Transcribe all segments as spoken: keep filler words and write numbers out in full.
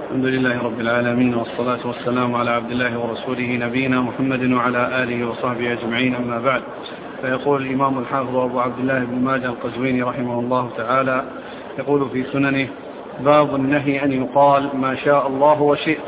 الحمد لله رب العالمين، والصلاة والسلام على عبد الله ورسوله نبينا محمد وعلى آله وصحبه أجمعين، أما بعد. فيقول الإمام الحافظ أبو عبد الله بن ماجه القزويني رحمه الله تعالى يقول في سننه: باب النهي أن يقال ما شاء الله وشئت.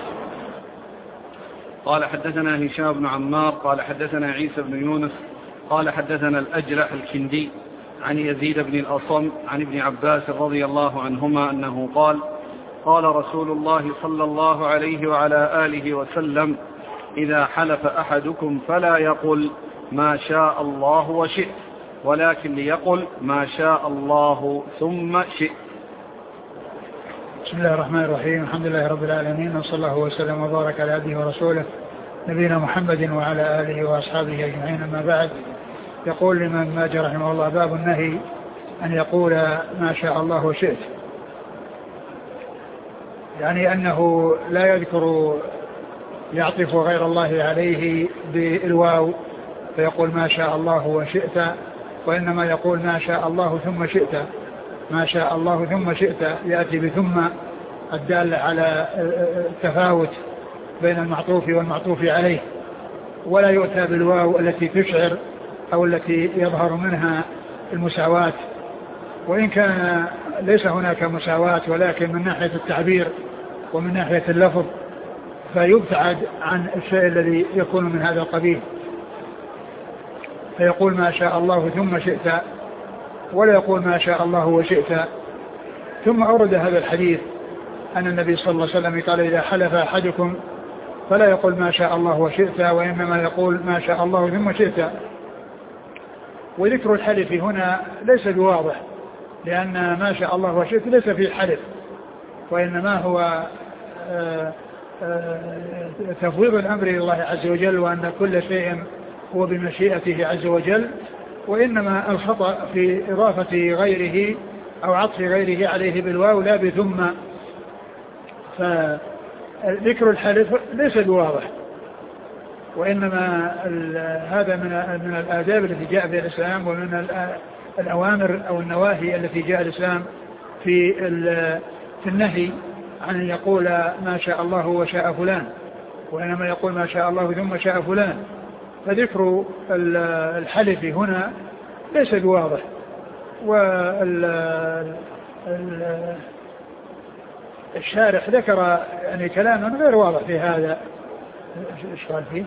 قال حدثنا هشام بن عمار قال حدثنا عيسى بن يونس قال حدثنا الأجلح الكندي عن يزيد بن الأصم عن ابن عباس رضي الله عنهما أنه قال: قال رسول الله صلى الله عليه وعلى آله وسلم: إذا حلف أحدكم فلا يقل ما شاء الله وشئت، ولكن ليقل ما شاء الله ثم شئت. بسم الله الرحمن الرحيم. الحمد لله رب العالمين، وصلى الله وسلم وبارك على عبده ورسوله نبينا محمد وعلى آله وأصحابه أجمعين، أما بعد. يقول الإمام ماجه رحمه الله: باب النهي أن يقول ما شاء الله وشئت، يعني أنه لا يذكر يعطف غير الله عليه بالواو فيقول ما شاء الله وشئت، وإنما يقول ما شاء الله ثم شئت. ما شاء الله ثم شئت يأتي بثم الدالة على التفاوت بين المعطوف والمعطوف عليه، ولا يؤتى بالواو التي تشعر أو التي يظهر منها المساواة، وإن كان ليس هناك مساواة، ولكن من ناحية التعبير ومن ناحية اللفظ فيبتعد عن الشيء الذي يكون من هذا القبيل، فيقول ما شاء الله ثم شئت، ولا يقول ما شاء الله وشئت. ثم أورد هذا الحديث أن النبي صلى الله عليه وسلم قال: إذا حلف أحدكم فلا يقول ما شاء الله وشئت، وإنما يقول ما شاء الله ثم شئت. وذكر الحلف هنا ليس بواضح، لأن ما شاء الله وشئت ليس فيه حلف، وإنما هو تفويض الأمر إلى الله عز وجل، وأن كل شيء هو بمشيئته عز وجل، وإنما الخطأ في إضافة غيره أو عطف غيره عليه بالواو لا بثم. فذكر الحلف ليس بواضح، وإنما هذا من من الآداب التي جاء بها الإسلام، ومن الأوامر أو النواهي التي جاء الإسلام في في النهي عن أن يقول ما شاء الله وشاء فلان، وإنما يقول ما شاء الله ثم شاء فلان. فذكر الحلف هنا ليس بواضح، والشارح ذكر يعني كلاما غير واضح في هذا. ايش قال فيه؟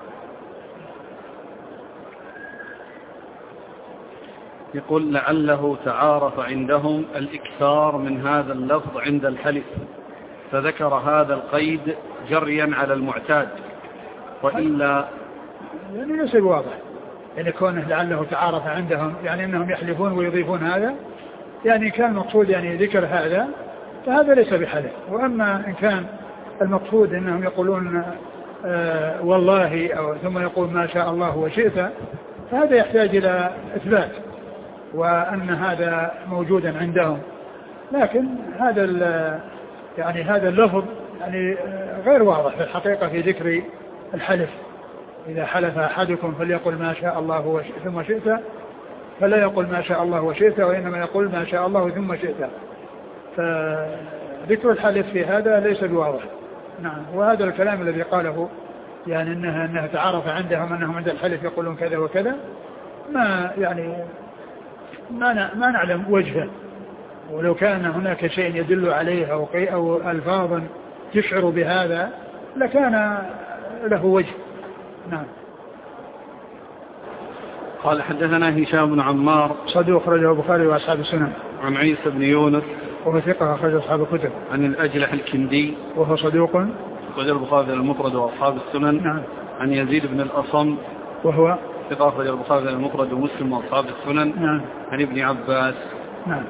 يقول: لعله تعارف عندهم الإكثار من هذا اللفظ عند الحلف، فذكر هذا القيد جريا على المعتاد، وإلا يعني ليس بواضح. يعني كونه لعله تعارف عندهم يعني أنهم يحلفون ويضيفون هذا، يعني كان المقصود يعني ذكر هذا، فهذا ليس بحلف. وأما إن كان المقصود أنهم يقولون آه والله أو ثم يقول ما شاء الله وشئت، فهذا يحتاج إلى إثبات وأن هذا موجودا عندهم. لكن هذا يعني هذا اللفظ يعني غير واضح في الحقيقة في ذكر الحلف. إذا حلف أحدكم فليقل ما شاء الله ثم شئت، فلا يقول ما شاء الله وشئت، وإنما يقول ما شاء الله ثم شئت. فذكر الحلف في هذا ليس بواضح. نعم. وهذا الكلام الذي قاله يعني أنها, أنها تعارف عندهم أنهم عند الحلف يقولون كذا وكذا، ما يعني ما ما نعلم وجهه، ولو كان هناك شيء يدل عليه أو أو ألفاظا تشعر بهذا لكان له وجه. نعم. قال حدثنا هشام بن عمار صدوق أخرجه البخاري وأصحاب السنن. عن عيسى بن يونس وهو ثقة أخرج أصحاب الكتب. عن الأجلح الكندي وهو صدوق أخرج البخاري المفرد وأصحاب السنن. نعم. عن يزيد بن الأصم وهو ثقة أخرج البخاري المفرد ومسلم وأصحاب السنن. نعم. عن ابن عباس. نعم.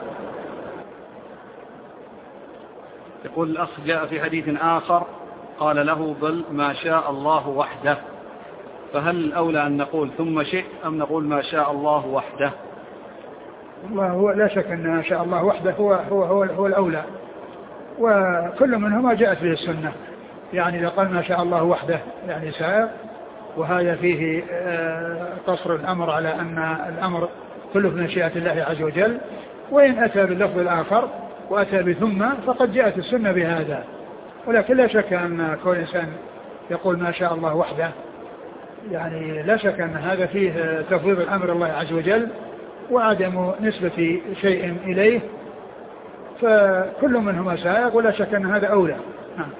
يقول الأخ: جاء في حديث آخر قال له: بل ما شاء الله وحده، فهل الأولى أن نقول ثم شئ أم نقول ما شاء الله وحده؟ والله هو لا شك أن ما شاء الله وحده هو, هو, هو, هو الأولى، وكل منهما جاءت به السنة. يعني إذا قال ما شاء الله وحده يعني سائر، وهذا فيه قصر الأمر على أن الأمر كله في مشيئة الله عز وجل. وإن أتى باللفظ الآخر وأتى بثم فقد جاءت السنة بهذا، ولكن لا شك أن كل إنسان يقول ما شاء الله وحده، يعني لا شك أن هذا فيه تفويض الأمر الله عز وجل وعدم نسبة شيء إليه، فكل منهما سائق ولا شك أن هذا أولى. نعم.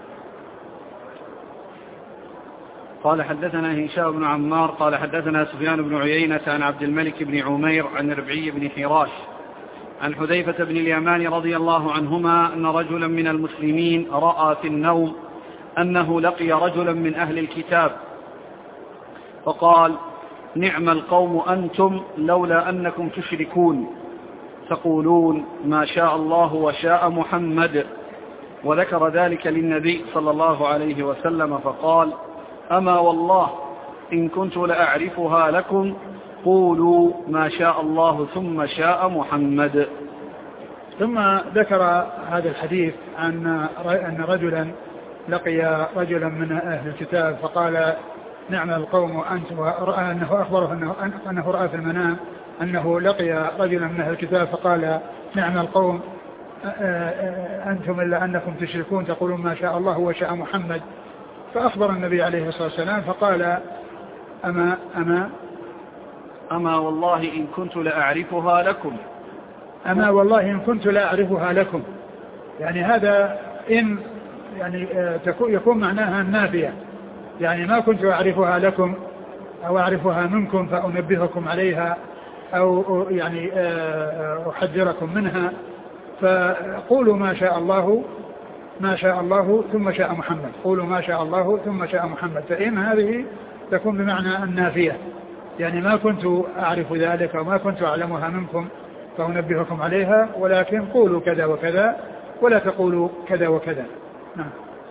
قال حدثنا هشام بن عمار قال حدثنا سفيان بن عيينة عن عبد الملك بن عمير عن ربعي بن حراش عن حذيفة بن اليمان رضي الله عنهما أن رجلا من المسلمين رأى في النوم أنه لقي رجلا من أهل الكتاب فقال: نعم القوم أنتم لولا أنكم تشركون تقولون ما شاء الله وشاء محمد. وذكر ذلك للنبي صلى الله عليه وسلم فقال: أما والله إن كنت لأعرفها لكم قولوا ما شاء الله ثم شاء محمد. ثم ذكر هذا الحديث عن أن رجلا لقي رجلا من أهل الكتاب فقال: نعم القوم أنتم، ورأى أنه أخبره أنه, أنه رأى في المنام أنه لقي رجلا من أهل الكتاب فقال: نعم القوم أنتم إلا أنكم تشركون تقولون ما شاء الله وشاء محمد. فأخبر النبي عليه الصلاة والسلام فقال: أما أما أما والله إن كنت لأعرفها لكم أما والله إن كنت لأعرفها لكم. يعني هذا إن يعني يكون معناها النافية، يعني ما كنت أعرفها لكم أو أعرفها منكم فأنبهكم عليها أو يعني أحذركم منها، فقولوا ما شاء الله ما شاء الله ثم شاء محمد، قولوا ما شاء الله ثم شاء محمد. فإن هذه تكون بمعنى النافية، يعني ما كنت أعرف ذلك وما كنت أعلمها منكم فأنبهكم عليها، ولكن قولوا كذا وكذا ولا تقولوا كذا وكذا. نعم.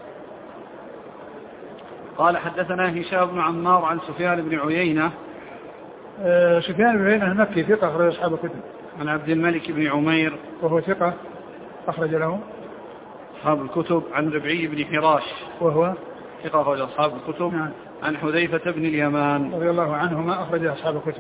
قال حدثنا هشام بن عمار عن سفيان بن عيينة. آه سفيان بن عيينة المكي ثقة أخرج أصحاب الكتب. عن عبد الملك بن عمير وهو ثقة أخرج له أصحاب الكتب. عن ربعي بن حراش وهو ثقة أخرج أصحاب الكتب. نعم. عن حذيفة بن اليمان رضي الله عنهما أخرج أصحاب الكتب.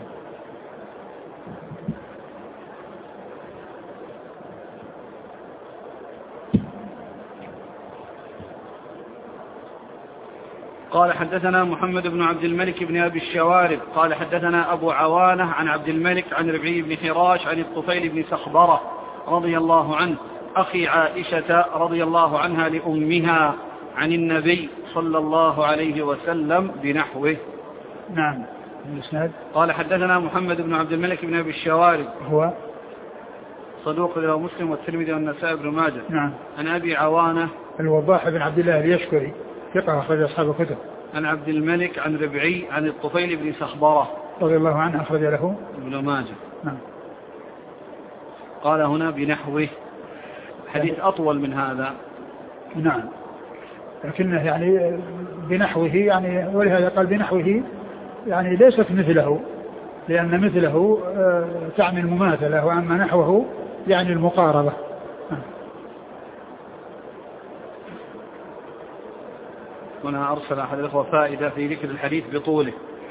قال حدثنا محمد بن عبد الملك بن أبي الشوارب قال حدثنا أبو عوانة عن عبد الملك عن ربعي بن حراش عن الطفيل بن سخبرة رضي الله عنه أخي عائشة رضي الله عنها لأمها عن النبي صلى الله عليه وسلم بنحوه. نعم. الإسناد. قال حدثنا محمد بن عبد الملك بن أبي الشوارب هو صدوق له مسلم والترمذي والنسائي بن ماجه. نعم. عن أبي عوانة الوضاح بن عبد الله اليشكري ثقة أخرج أصحاب الكتب. عن عبد الملك عن ربعي عن الطفيل بن سخبرة رضي الله عنه أخرج له ابن ماجه. نعم. قال هنا بنحوه، حديث أطول من هذا. نعم، لكنه يعني بنحوه، يعني ولهذا قال بنحوه، يعني ليست مثله، لأن مثله تعني المماثلة، وأما نحوه يعني المقاربة. هنا أرسل أحد الأخوة فائدة في ذكر الحديث بطوله.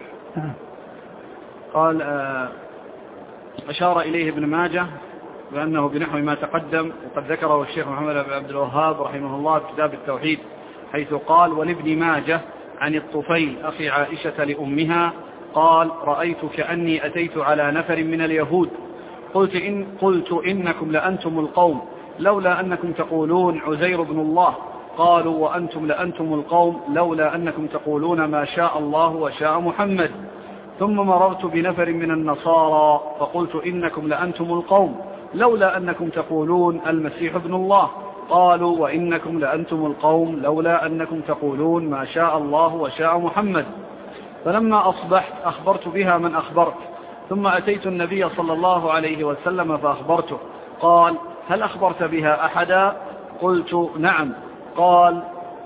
قال أشار إليه ابن ماجه بأنه بنحو ما تقدم، وقد ذكره الشيخ محمد بن عبد الوهاب رحمه الله في كتاب التوحيد، حيث قال ولابن ماجه عن الطفيل أخي عائشة لأمها قال رأيت كأني أتيت على نفر من اليهود قلت, إن قلت إنكم لأنتم القوم لولا أنكم تقولون عزير بن الله، قالوا وأنتم لأنتم القوم لولا أنكم تقولون ما شاء الله وشاء محمد. ثم مررت بنفر من النصارى فقلت إنكم لأنتم القوم لولا أنكم تقولون المسيح ابن الله، قالوا وإنكم لأنتم القوم لولا أنكم تقولون ما شاء الله وشاء محمد. فلما أصبحت أخبرت بها من أخبرت، ثم أتيت النبي صلى الله عليه وسلم فأخبرته، قال هل أخبرت بها أحدا؟ قلت نعم. قال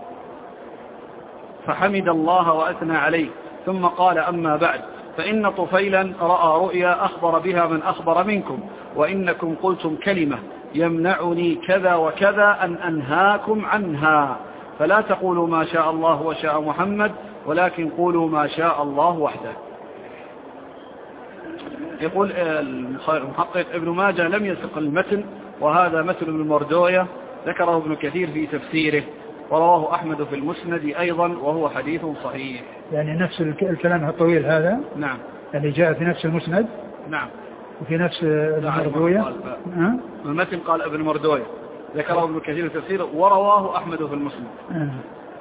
فحمد الله وأثنى عليه، ثم قال أما بعد فإن طفيلا رأى رؤيا أخبر بها من أخبر منكم، وإنكم قلتم كلمة يمنعني كذا وكذا أن أنهاكم عنها، فلا تقولوا ما شاء الله وشاء محمد ولكن قولوا ما شاء الله وحده. يقول المحقق ابن ماجه لم يسق المتن، وهذا متن ابن مردوية ذكره ابن كثير في تفسيره، ورواه أحمد في المسند أيضا وهو حديث صحيح. يعني نفس الكلام الطويل هذا. نعم. يعني جاء في نفس المسند. نعم. وفي نفس المردوية. المتن قال ابن مردوية ذكره ابن كثير في تفسيره ورواه أحمد في المسند. آه.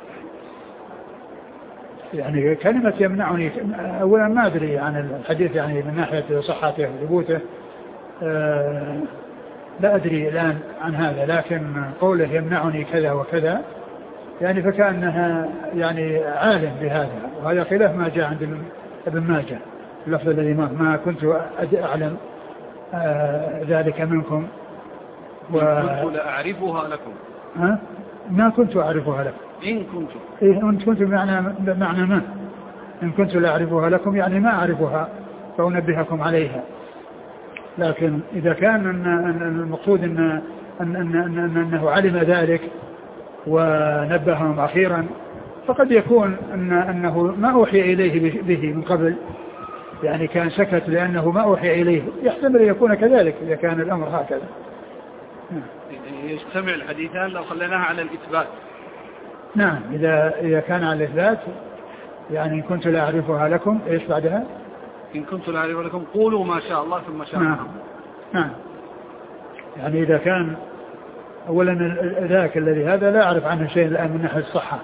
يعني كلمة يمنعني أولا ما أدري عن الحديث يعني من ناحية صحته وثبوته، آه لا أدري الآن عن هذا، لكن قوله يمنعني كذا وكذا يعني فكأنها يعني عالم بهذا، وهذا خلاف ما جاء عند ابن ماجه اللفظ الذي ما كنت أعلم آه ذلك منكم و... كنت لأعرفها لكم. ها؟ ما كنت أعرفها لكم. إن كنت إيه إن كنت بمعنى بمعنى ما إن كنت لا أعرفها لكم يعني ما أعرفها فأنبهكم عليها. لكن إذا كان أن المقصود أن أن أن أن أنه علم ذلك ونبههم أخيرا فقد يكون أن أنه ما أوحي إليه به من قبل، يعني كان سكت لأنه ما أوحي إليه، يحتمل يكون كذلك إذا كان الأمر هكذا. يجتمع الحديثان لو خليناها على الإثبات. نعم إذا إذا كان على الإثبات يعني إن كنت لا أعرفها لكم إيش بعدها؟ إن كنت لا أعرفها لكم قولوا ما شاء الله ثم شاء الله. نعم. نعم يعني إذا كان أولا ذاك الذي هذا لا أعرف عنه شيء الآن من ناحية الصحة،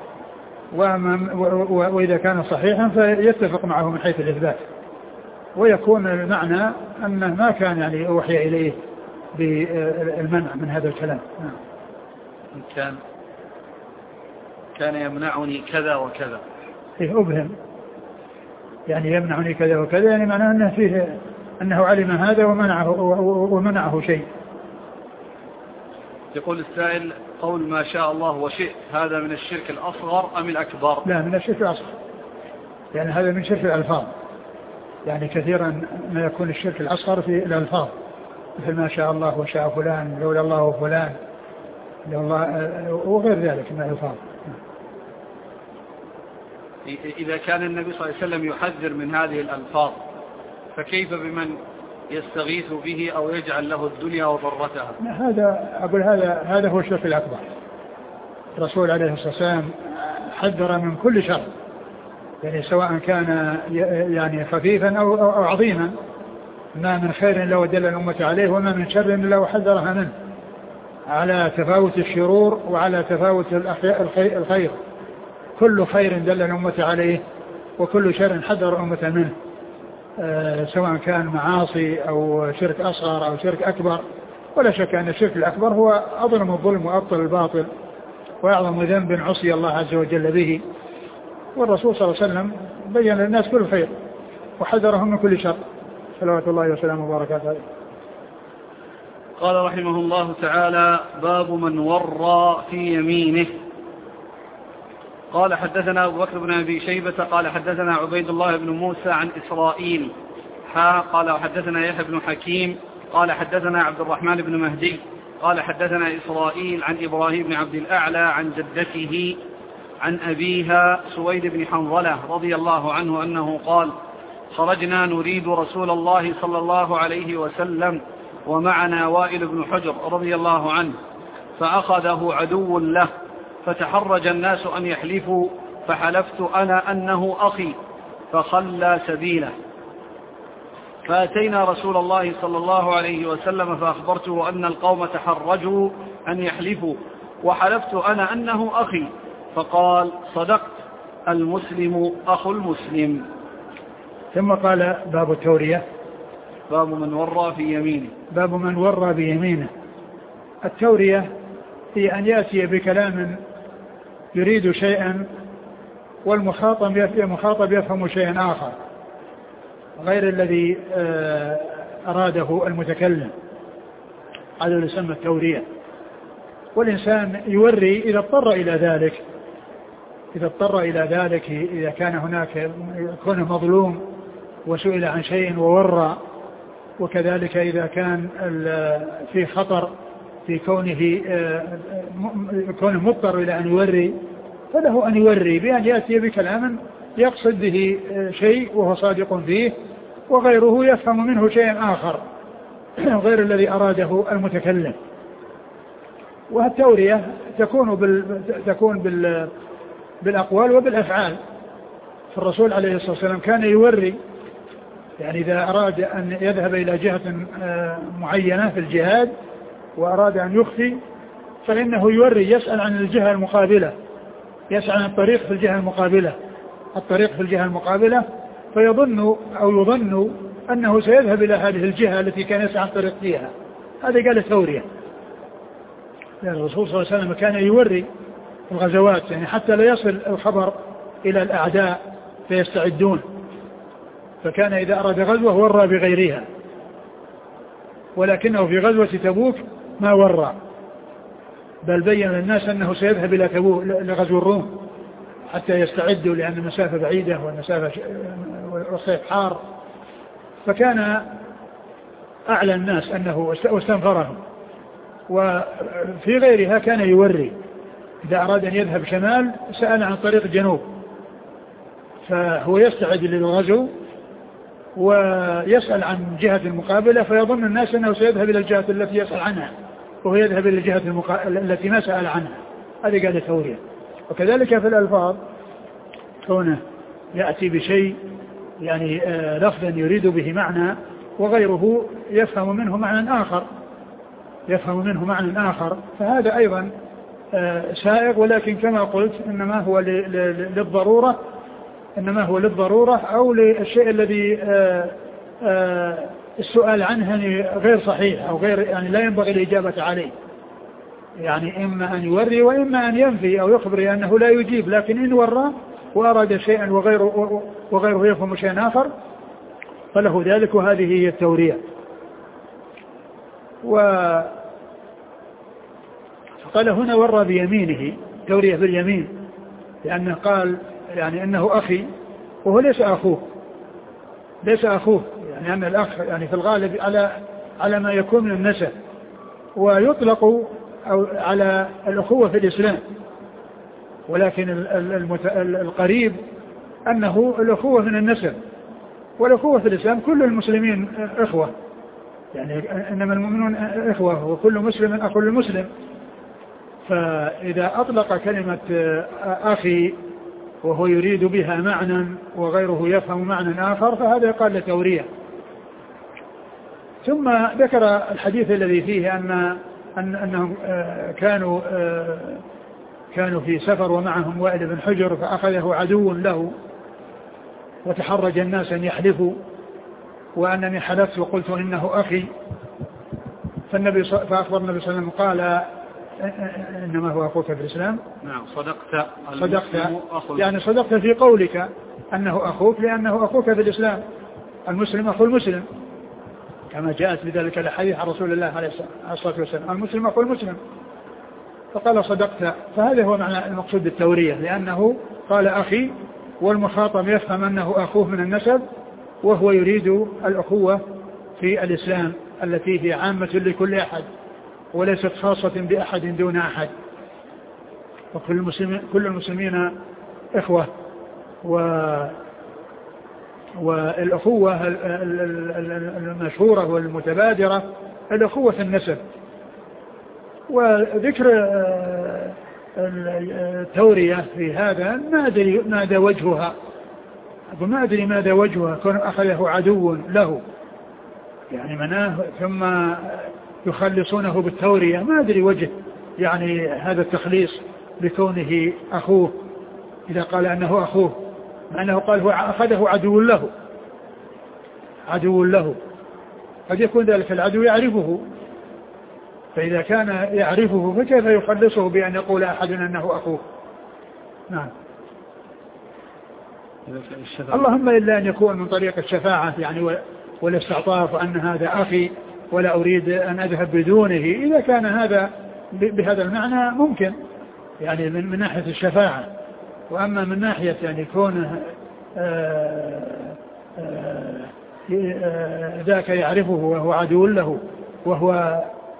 وإذا كان صحيحا فيتفق معه من حيث الإثبات، ويكون المعنى أنه ما كان يعني أوحي إليه بالمنع من هذا الكلام. نعم. كان كان يمنعني كذا وكذا. فيه أبهم يعني يمنعني كذا وكذا يعني معناه أنه فيه أنه علم هذا ومنعه ومنعه شيء. يقول السائل قول ما شاء الله وشئت هذا من الشرك الأصغر أم الأكبر؟ لا من الشرك الأصغر، يعني هذا من شرك الألفاظ، يعني كثيرا ما يكون الشرك الأصغر في الألفاظ مثل ما شاء الله وشاء فلان لولا الله وفلان الله وغير ذلك من الألفاظ. إذا كان النبي صلى الله عليه وسلم يحذر من هذه الألفاظ فكيف بمن يستغيث به أو يجعل له الدنيا وضرتها؟ هذا أقول هذا هذا هو الشرك الأكبر. الرسول عليه الصلاة والسلام حذر من كل شر، يعني سواء كان يعني خفيفا أو, أو عظيما، ما من خير لو دل الأمة عليه وما من شر لو حذرها منه، على تفاوت الشرور وعلى تفاوت الخير. كل خير دل الأمة عليه وكل شر حذر الأمة منه، أه سواء كان معاصي أو شرك أصغر أو شرك أكبر. ولا شك أن الشرك الأكبر هو أظلم الظلم وأبطل الباطل وأعظم ذنب عصي الله عز وجل به، والرسول صلى الله عليه وسلم بين للناس كل خير وحذرهم من كل شر صلوات الله وسلامه وبركاته عليه. قال رحمه الله تعالى باب من ورى في يمينه. قال حدثنا أبو بكر بن أبي شيبة قال حدثنا عبيد الله بن موسى عن إسرائيل حا قال حدثنا يحيى بن حكيم قال حدثنا عبد الرحمن بن مهدي قال حدثنا إسرائيل عن إبراهيم بن عبد الأعلى عن جدته عن أبيها سويد بن حنظلة رضي الله عنه أنه قال خرجنا نريد رسول الله صلى الله عليه وسلم ومعنا وائل بن حجر رضي الله عنه فأخذه عدو له فتحرج الناس أن يحلفوا فحلفت أنا أنه أخي فخلى سبيله فأتينا رسول الله صلى الله عليه وسلم فأخبرته أن القوم تحرجوا أن يحلفوا وحلفت أنا أنه أخي فقال صدقت المسلم أخو المسلم. ثم قال باب التورية باب من ورى في يمينه. باب من ورى بيمينه. التورية هي أن يأتي بكلام يريد شيئا والمخاطب يفهم شيئا آخر غير الذي أراده المتكلم، هذا يسمى التورية. والإنسان يوري إذا اضطر إلى ذلك، إذا اضطر إلى ذلك إذا كان هناك كونه مظلوم وسئل عن شيء وورى، وكذلك إذا كان في خطر في كونه كونه مضطر إلى أن يوري فله أن يوري بأن يأتي بكلام يقصد به شيء وهو صادق فيه وغيره يفهم منه شيئا آخر غير الذي أراده المتكلم. والتورية تكون بال تكون بال بالأقوال وبالأفعال. فالرسول عليه الصلاة والسلام كان يوري، يعني إذا أراد أن يذهب إلى جهة معينة في الجهاد وأراد أن يخفي فإنه يوري، يسأل عن الجهة المقابلة، يسأل عن الطريق في الجهة المقابلة الطريق في الجهة المقابلة فيظن أو يظن أنه سيذهب إلى هذه الجهة التي كان يسعى عن طريق فيها. هذا قال التورية. يعني الرسول صلى الله عليه وسلم كان يوري الغزوات، يعني حتى لا يصل الخبر إلى الأعداء فيستعدون، فكان إذا أراد غزوة ورى بغيرها، ولكنه في غزوة تبوك ما ورى، بل بين للناس أنه سيذهب إلى تبوك لغزو الروم حتى يستعدوا، لأن المسافة بعيدة والمسافة والصيف حار، فكان أعلى الناس أنه واستنفرهم. وفي غيرها كان يوري، إذا أراد أن يذهب شمال سأل عن طريق جنوب، فهو يستعد للغزو ويسأل عن جهة المقابلة، فيظن الناس أنه سيذهب إلى الجهة التي يسأل عنها وهو يذهب إلى الجهة المقا... التي ما سأل عنها. هذه قاعدة تورية. وكذلك في الألفاظ كونه يأتي بشيء يعني آه لفظا يريد به معنى وغيره يفهم منه معنى آخر يفهم منه معنى آخر فهذا أيضا آه سائغ، ولكن كما قلت إنما هو ل... ل... للضرورة إنما هو للضرورة أو للشيء الذي آه آه السؤال عنه غير صحيح أو غير يعني لا ينبغي الإجابة عليه، يعني إما أن يوري وإما أن ينفي أو يخبر أنه لا يجيب، لكن إن ورى وأراد شيئا وغيره, وغيره يفهم شيئا آخر فله ذلك، وهذه هي التورية. وقال هنا ورى بيمينه، تورية باليمين، لأنه قال يعني أنه أخي وهو ليس أخوه ليس أخوه يعني أن الأخ يعني في الغالب على على ما يكون من النسب، ويطلق أو على الأخوة في الإسلام، ولكن القريب أنه الأخوة من النسب، والأخوة في الإسلام كل المسلمين إخوة، يعني إنما المؤمنون إخوة وكل مسلم أخو المسلم. فإذا أطلق كلمة أخي وهو يريد بها معنى وغيره يفهم معنى آخر فهذا يقال لتورية. ثم ذكر الحديث الذي فيه أن أن أنهم كانوا كانوا في سفر ومعهم وائل بن حجر فأخذه عدو له وتحرج الناس أن يحلفوا، وأنني حلفت وقلت إنه أخي، فالنبي فأخبر النبي صلى الله عليه وسلم قال إنما هو أخوك في الإسلام. نعم صدقت صدقت يعني صدقت في قولك أنه أخوك، لأنه أخوك في الإسلام، المسلم أخو المسلم كما جاءت بذلك الحديث عن رسول الله عليه الصلاة والسلام، المسلم أخو المسلم. فقال صدقت، فهذا هو معنى المقصود بالتورية، لأنه قال أخي والمخاطب يفهم أنه أخوه من النسب، وهو يريد الأخوة في الإسلام التي هي عامة لكل أحد وليست خاصة بأحد دون أحد، وكل المسلمين كل المسلمين إخوة. و والأخوة المشهورة والمتبادرة الأخوة في النسب. وذكر التورية في هذا ما أدري ماذا وجهها، ما أدري ماذا وجهها، كون أخذه عدو له يعني مناه ثم يخلصونه بالتورية، ما أدري وجه يعني هذا التخليص بكونه أخوه، إذا قال أنه أخوه، مع أنه قال هو أخذه عدو له عدو له قد يكون ذلك العدو يعرفه، فإذا كان يعرفه فكيف يخلصه بأن يقول أحد أنه أخوه؟ نعم. اللهم إلا أن يكون من طريق الشفاعة يعني والاستعطاف، وأن هذا أخي ولا أريد أن أذهب بدونه، إذا كان هذا بهذا المعنى ممكن يعني من, من ناحية الشفاعة. وأما من ناحية يعني كونه ذاك يعرفه وهو عدو له وهو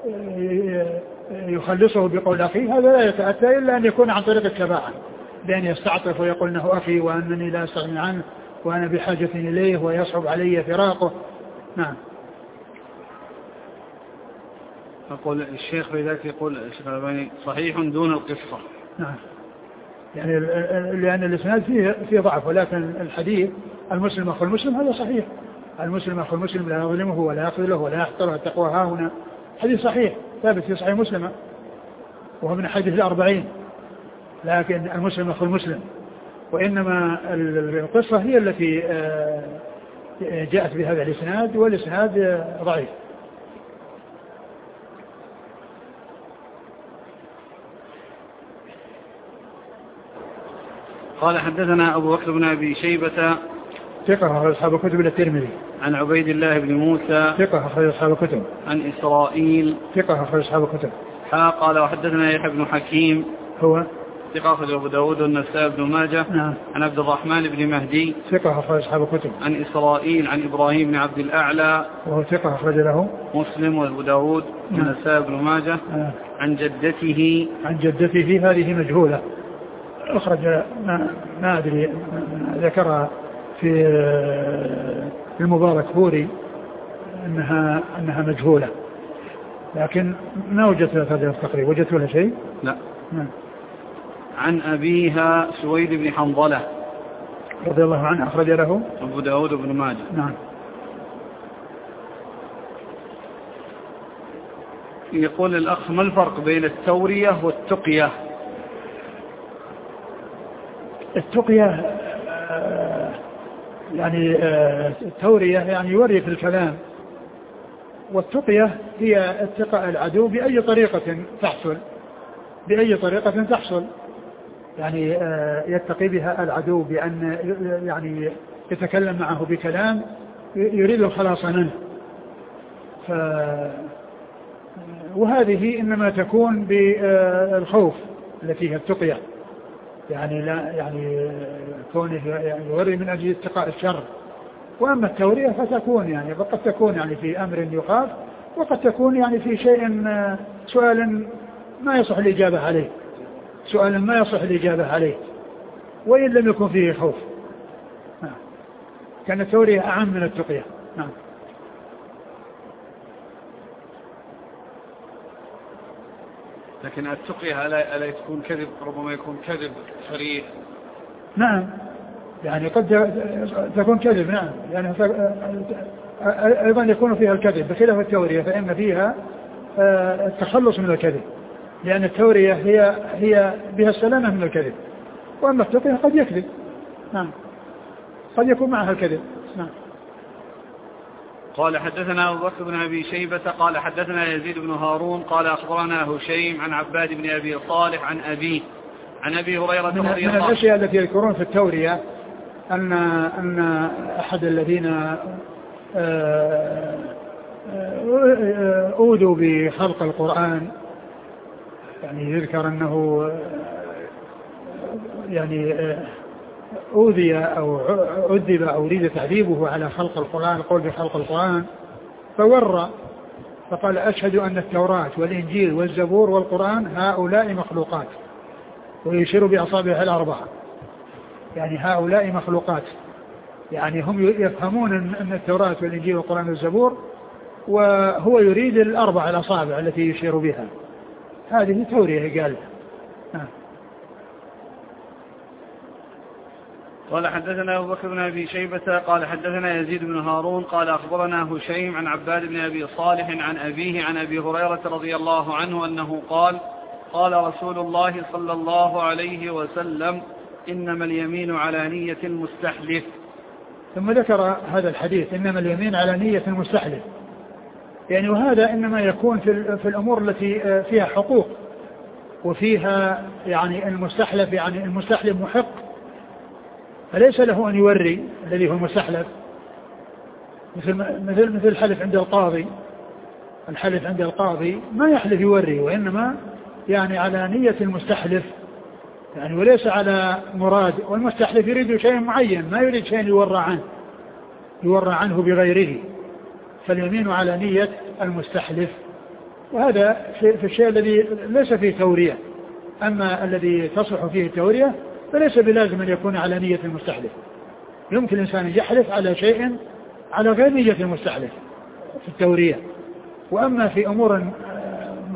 يخلصه بقول أخي، هذا لا يتأتى إلا أن يكون عن طريق الشفاعة، بأن يستعطف ويقول أنه أخي وأنني لا أستغني عنه وأنا بحاجة إليه ويصعب علي فراقه. نعم. أقول الشيخ في ذلك يقول الشيخ الألباني صحيح دون القصة. نعم. يعني لأن الإسناد فيه فيه ضعف، ولكن الحديث المسلم أخو المسلم هذا صحيح. المسلم أخو المسلم لا يظلمه ولا يخذله ولا يحقره، التقوى ها هنا، حديث صحيح ثابت في صحيح مسلم وهو من حديث الأربعين. لكن المسلم أخو المسلم، وإنما القصة هي التي جاءت بهذا الإسناد، والإسناد ضعيف. قال حدثنا أبو بكر بن أبي شيبة ثقة أخرج أصحاب الكتب إلى الترمذي. عن عبيد الله بن موسى ثقة أخرج أصحاب الكتب. عن إسرائيل ثقة أخرج أصحاب الكتب. حا قال وحدثنا يحيى بن حكيم هو ثقة أخرج أبو داود والنسائي بن ماجه. نعم. عن عبد الرحمن بن مهدي ثقة أخرج أصحاب الكتب. عن إسرائيل عن إبراهيم بن عبد الأعلى وهو ثقة أخرج له مسلم وأبو داود والنسائي بن ماجه. نعم. عن جدته عن جدته هذه مجهولة، أخرج ما, ما أدري ذكرها في المبارك فوري أنها أنها مجهولة، لكن ما وجدت لها هذا التقريب. وجدت لها شيء؟ لا. نعم. عن أبيها سويد بن حنظلة رضي الله عنه أخرج له أبو داود بن ماجه. نعم. يقول الأخ ما الفرق بين التورية والتقية؟ التقية يعني التورية يعني يوري في الكلام، والتقية هي اتقاء العدو بأي طريقة تحصل بأي طريقة تحصل يعني يتقي بها العدو بأن يعني يتكلم معه بكلام يريد الخلاص منه. ف وهذه إنما تكون بالخوف التي هي التقية، يعني لا يعني كونه يوري من أجل اتقاء الشر. وأما التورية فتكون يعني قد تكون يعني في أمر يخاف، وقد تكون يعني في شيء سؤال ما يصح الإجابة عليه سؤال ما يصح الإجابة عليه وإن لم يكن فيه خوف. نعم. كان التورية أعم من التقية. نعم. لكن التقية ألا تكون كذب، ربما يكون كذب صريح. نعم، يعني قد تكون كذب. نعم، يعني أيضا يكون فيها الكذب بخلاف التورية، فإن فيها التخلص من الكذب، لأن التورية هي هي بها السلامة من الكذب، وأما التقية قد يكذب. نعم، قد يكون معها الكذب. نعم. قال حدثنا أبو بكر بن أبي شيبة قال حدثنا يزيد بن هارون قال أخبرنا هشيم عن عباد بن أبي صالح عن أبيه عن أبي هريرة رضي الله عنه. من الأشياء التي يذكرون في التورية أن أن أحد الذين أوذوا بخلق القرآن، يعني يذكر أنه يعني أوذي أو عذب أو أريد تعذيبه على خلق القرآن، القول بخلق القرآن، فور فقال أشهد أن التوراة والإنجيل والزبور والقرآن هؤلاء مخلوقات، ويشير بأصابعه الأربعة، يعني هؤلاء مخلوقات، يعني هم يفهمون أن التوراة والإنجيل والقرآن والزبور، وهو يريد الأربع الأصابع التي يشير بها. هذه تورية قال. آه. قال حدثنا أبو بكر بن أبي شيبة قال حدثنا يزيد بن هارون قال أخبرنا هشيم عن عباد بن أبي صالح عن أبيه عن أبي هريرة رضي الله عنه أنه قال قال رسول الله صلى الله عليه وسلم إنما اليمين على نية المستحلف. ثم ذكر هذا الحديث إنما اليمين على نية المستحلف، يعني وهذا إنما يكون في, في الأمور التي فيها حقوق وفيها يعني المستحلف، يعني المستحلف محق، فليس له أن يوري الذي هو المستحلف، مثل مثل مثل الحلف عند القاضي. الحلف عند القاضي ما يحلف يوري، وإنما يعني على نية المستحلف، يعني وليس على مراد. والمستحلف يريد شيء معين، ما يريد شيء يورى عنه يورى عنه بغيره، فاليمين على نية المستحلف. وهذا في الشيء الذي ليس فيه تورية. أما الذي تصح فيه التورية فليس بلازم أن يكون على نية المستحلف، يمكن الإنسان يحلف على شيء على غير نية المستحلف في التورية. وأما في أمور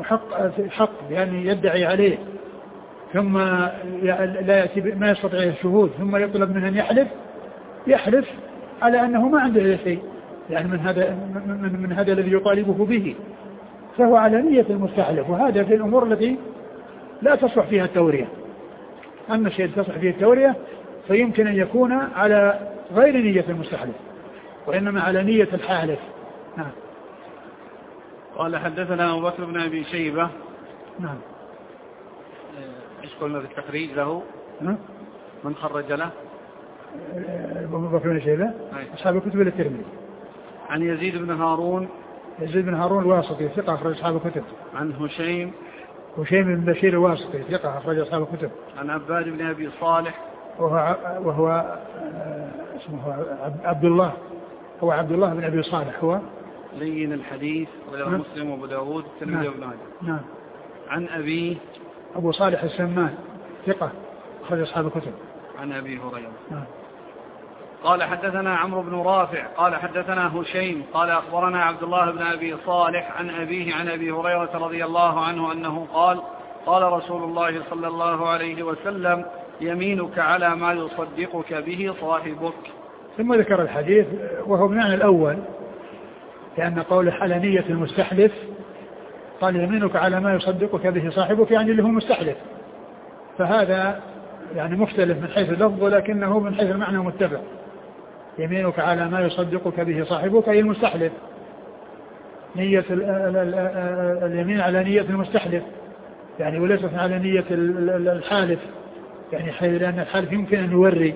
حق حق يعني يدعي عليه ثم لا يأتي ما يستطيع الشهود ثم يطلب منه أن يحلف يحلف على أنه ما عنده شيء يعني من هذا من, من هذا الذي يطالبه به، فهو على نية المستحلف، وهذا في الأمور التي لا تصلح فيها التورية. أما الشيء تصلح فيه التورية فيمكن أن يكون على غير نية المستحلف وإنما على نية الحالف. نعم. قال حدثنا أبو بكر بن أبي شيبة. نعم. ايش قلنا في التخريج له؟ نعم. من خرج له؟ أبو بكر بن شيبة أصحاب الكتب الترمذي. عن يزيد بن هارون. يزيد بن هارون الواسطي ثقة أخرج أصحاب الكتب. عن هشيم. هشيم بن بشير الواسطي ثقة أخرج أصحاب الكتب. عن عباد بن أبي صالح وهو وهو اسمه عبد الله هو عبد الله بن أبي صالح هو لين الحديث رواه مسلم وأبو داود والترمذي وابن ماجه. نعم. عن أبيه أبو صالح السمان ثقة أخرج أصحاب الكتب. عن أبي هريرة. نعم. قال حدثنا عمرو بن رافع قال حدثنا هشيم قال أخبرنا عبد الله بن أبي صالح عن أبيه عن أبي هريرة رضي الله عنه أنه قال قال رسول الله صلى الله عليه وسلم يمينك على ما يصدقك به صاحبك. ثم ذكر الحديث وهو بمعنى الأول لأن قول على نية المستحلف قال يمينك على ما يصدقك به صاحبك يعني اللي هو مستحلف، فهذا يعني مختلف من حيث اللفظ ولكنه من حيث المعنى متبع. يمينك على ما يصدقك به صاحبك أي المستحلف، نية اليمين على نية المستحلف يعني وليست على نية الحالف يعني حيث لأن الحالف يمكن أن يوري.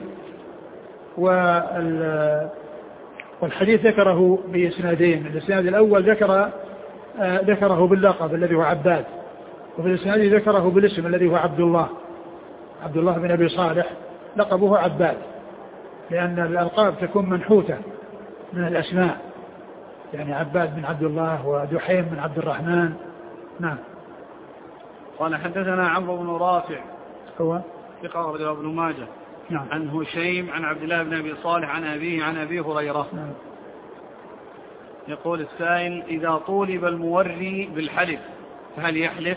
والحديث ذكره بإسنادين، الإسناد الأول ذكر ذكره باللقب الذي هو عباد، وفي الإسناد ذكره بالاسم الذي هو عبد الله عبد الله بن أبي صالح لقبه عباد، لأن الألقاب تكون منحوتة من الأسماء يعني عباد بن عبد الله ودحيم بن عبد الرحمن. نعم. قال حدثنا عمرو بن رافع هو ثقة أخرجه ابن ماجه. نعم. عن هشيم عن عبد الله بن أبي صالح عن أبيه عن أبي هريرة. نعم. يقول السائل إذا طولب الموري بالحلف فهل يحلف؟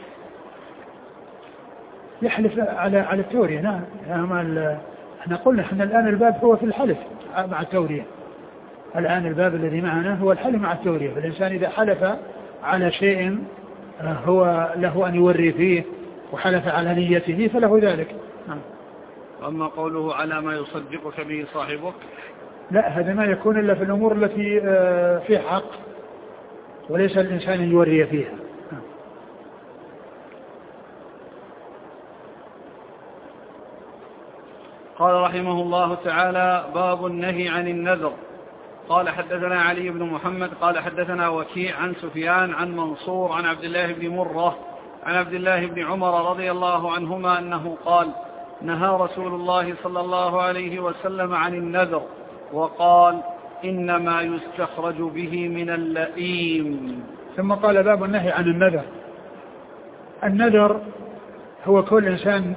يحلف على على التورية. نعم. احنا قلنا احنا الآن الباب هو في الحلف مع التورية، الآن الباب الذي معنا هو الحلف مع التورية، فالإنسان إذا حلف على شيء هو له أن يوري فيه وحلف على نيته فله ذلك. نعم. وأما قوله على ما يصدقك به صاحبك لا، هذا ما يكون إلا في الأمور التي فيه حق وليس الإنسان يوري فيها. قال رحمه الله تعالى باب النهي عن النذر. قال حدثنا علي بن محمد قال حدثنا وكيع عن سفيان عن منصور عن عبد الله بن مرة عن عبد الله بن عمر رضي الله عنهما أنه قال نهى رسول الله صلى الله عليه وسلم عن النذر وقال إنما يستخرج به من اللئيم. ثم قال باب النهي عن النذر. النذر هو كل إنسان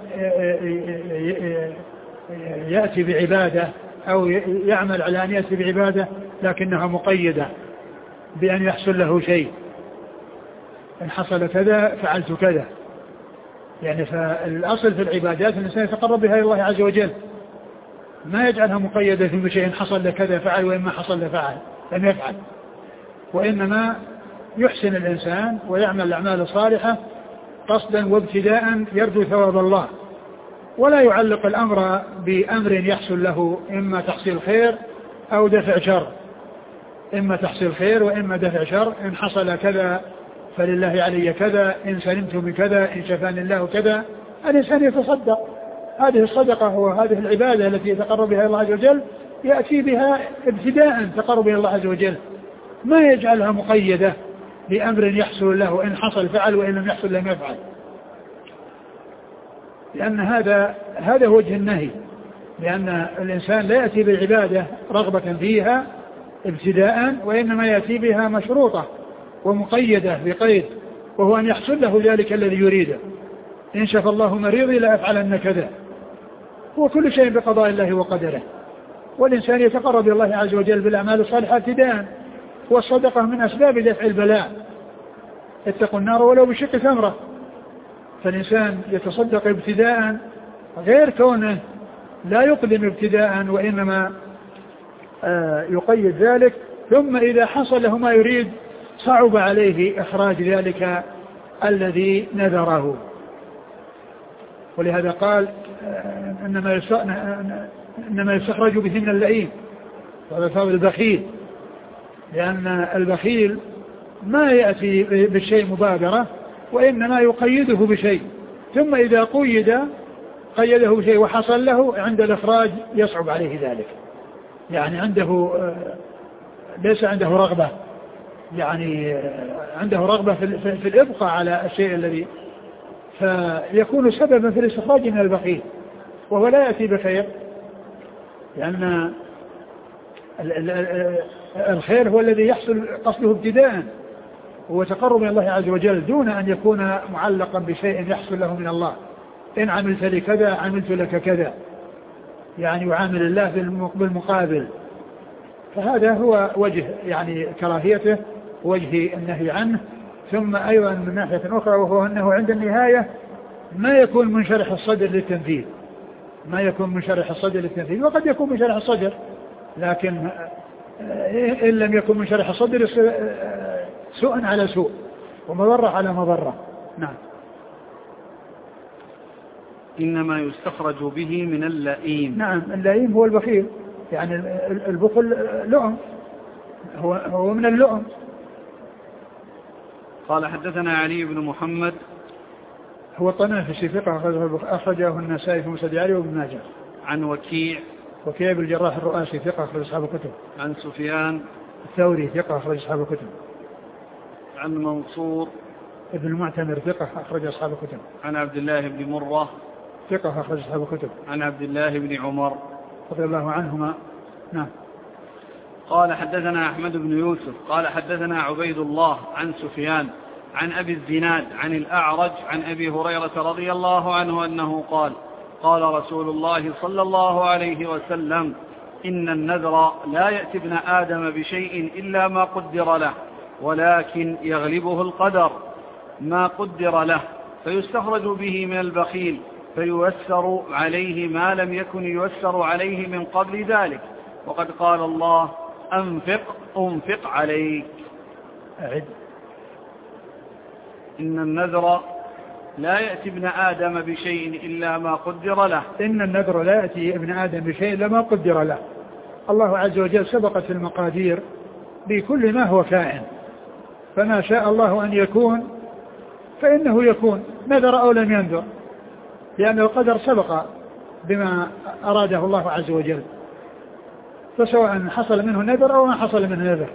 يأتي بعبادة أو يعمل على أن يأتي بعبادة لكنها مقيدة بأن يحصل له شيء، إن حصل كذا فعلت كذا، يعني فالأصل في العبادات الإنسان يتقرب بها إلى الله عز وجل، ما يجعلها مقيدة بشيء إن حصل لكذا فعل وإن ما حصل لفعل لم يفعل، وإنما يحسن الإنسان ويعمل الأعمال الصالحة قصدا وابتداء يرجو ثواب الله، ولا يعلق الأمر بأمر يحصل له إما تحصيل خير أو دفع شر، إما تحصيل خير وإما دفع شر، إن حصل كذا فلله علي كذا، إن سلمت من كذا، إن شفاني الله كذا. الإنسان يتصدق، هذه الصدقة وهذه العبادة التي يتقرب بها الله عز وجل يأتي بها ابتداء تقرب إلى الله عز وجل، ما يجعلها مقيدة بأمر يحصل له إن حصل فعل وإن لم يحصل لم يفعل، لأن هذا هذا وجه النهي، لأن الإنسان لا يأتي بالعبادة رغبة فيها ابتداء، وإنما يأتي بها مشروطة ومقيدة بقيد، وهو أن يحصل له ذلك الذي يريده، إن شفى الله مريضي لا أفعلن كذا، وكل شيء بقضاء الله وقدره. والإنسان يتقرب إلى الله عز وجل بالأعمال الصالحة ابتداء، والصدقة من أسباب دفع البلاء، اتقوا النار ولو بشق تمرة. فالإنسان يتصدق ابتداء غير كونه لا يقدم ابتداء، وإنما آه يقيد ذلك، ثم إذا حصل له ما يريد صعب عليه إخراج ذلك الذي نذره. ولهذا قال آه إنما إنما يستخرج به من اللئيم، وهذا ثواب البخيل، لأن البخيل ما يأتي بالشيء مبادرة، وإنما يقيده بشيء، ثم إذا قيد قيده بشيء وحصل له عند الإخراج يصعب عليه ذلك، يعني عنده ليس عنده رغبة، يعني عنده رغبة في الإبقاء على الشيء الذي، فيكون سببا في الاستخراج من البخيل، وهو لا يأتي بخير، لأن الخير هو الذي يحصل قصده ابتداء، هو تقرب من الله عز وجل دون أن يكون معلقا بشيء يحصل له من الله. إن عملت لي كذا عملت لك كذا، يعني يعامل الله بالمقابل. فهذا هو وجه يعني كراهيته، وجه النهي عنه. ثم أيضا من ناحية أخرى، وهو أنه عند النهاية ما يكون من شرح الصدر للتنفيذ، ما يكون من شرح الصدر للتنفيذ، وقد يكون من شرح الصدر، لكن إن لم يكن من شرح الصدر سوء على سوء ومضرة على مضرة. نعم. إنما يستخرج به من اللئيم. نعم، اللئيم هو البخيل، يعني البخل لؤم، هو هو من اللؤم. قال حدثنا علي بن محمد هو الطنافسي ثقة أخرجه النسائي في مسند علي وابن ماجه. عن وكيع وكيع بن الجراح الرؤاسي ثقة أخرج أصحاب الكتب. عن سفيان الثوري ثقة أخرج أصحاب الكتب. عن منصور ابن المعتمر ثقة أخرج أصحاب الكتب. عن عبد الله بن مرة ثقة أخرج أصحاب الكتب. عن عبد الله بن عمر رضي الله عنهما. نعم. قال حدثنا أحمد بن يوسف قال حدثنا عبيد الله عن سفيان عن أبي الزناد عن الأعرج عن أبي هريرة رضي الله عنه أنه قال قال رسول الله صلى الله عليه وسلم: إن النذر لا يأتي ابن آدم بشيء إلا ما قدر له، ولكن يغلبه القدر ما قدر له، فيستخرج به من البخيل فييسر عليه ما لم يكن ييسر عليه من قبل ذلك. وقد قال الله: أنفق أنفق عليك. أعد. إن النذر لا يأتي ابن آدم بشيء إلا ما قدر له. إن النذر لا يأتي ابن آدم بشيء إلا ما قدر له. الله عز وجل سبقت المقادير بكل ما هو كائن، فما شاء الله أن يكون فإنه يكون، نذر أو لم ينذر، لأن القدر سبق بما أراده الله عز وجل، فسواء حصل منه نذر أو ما حصل منه نذر.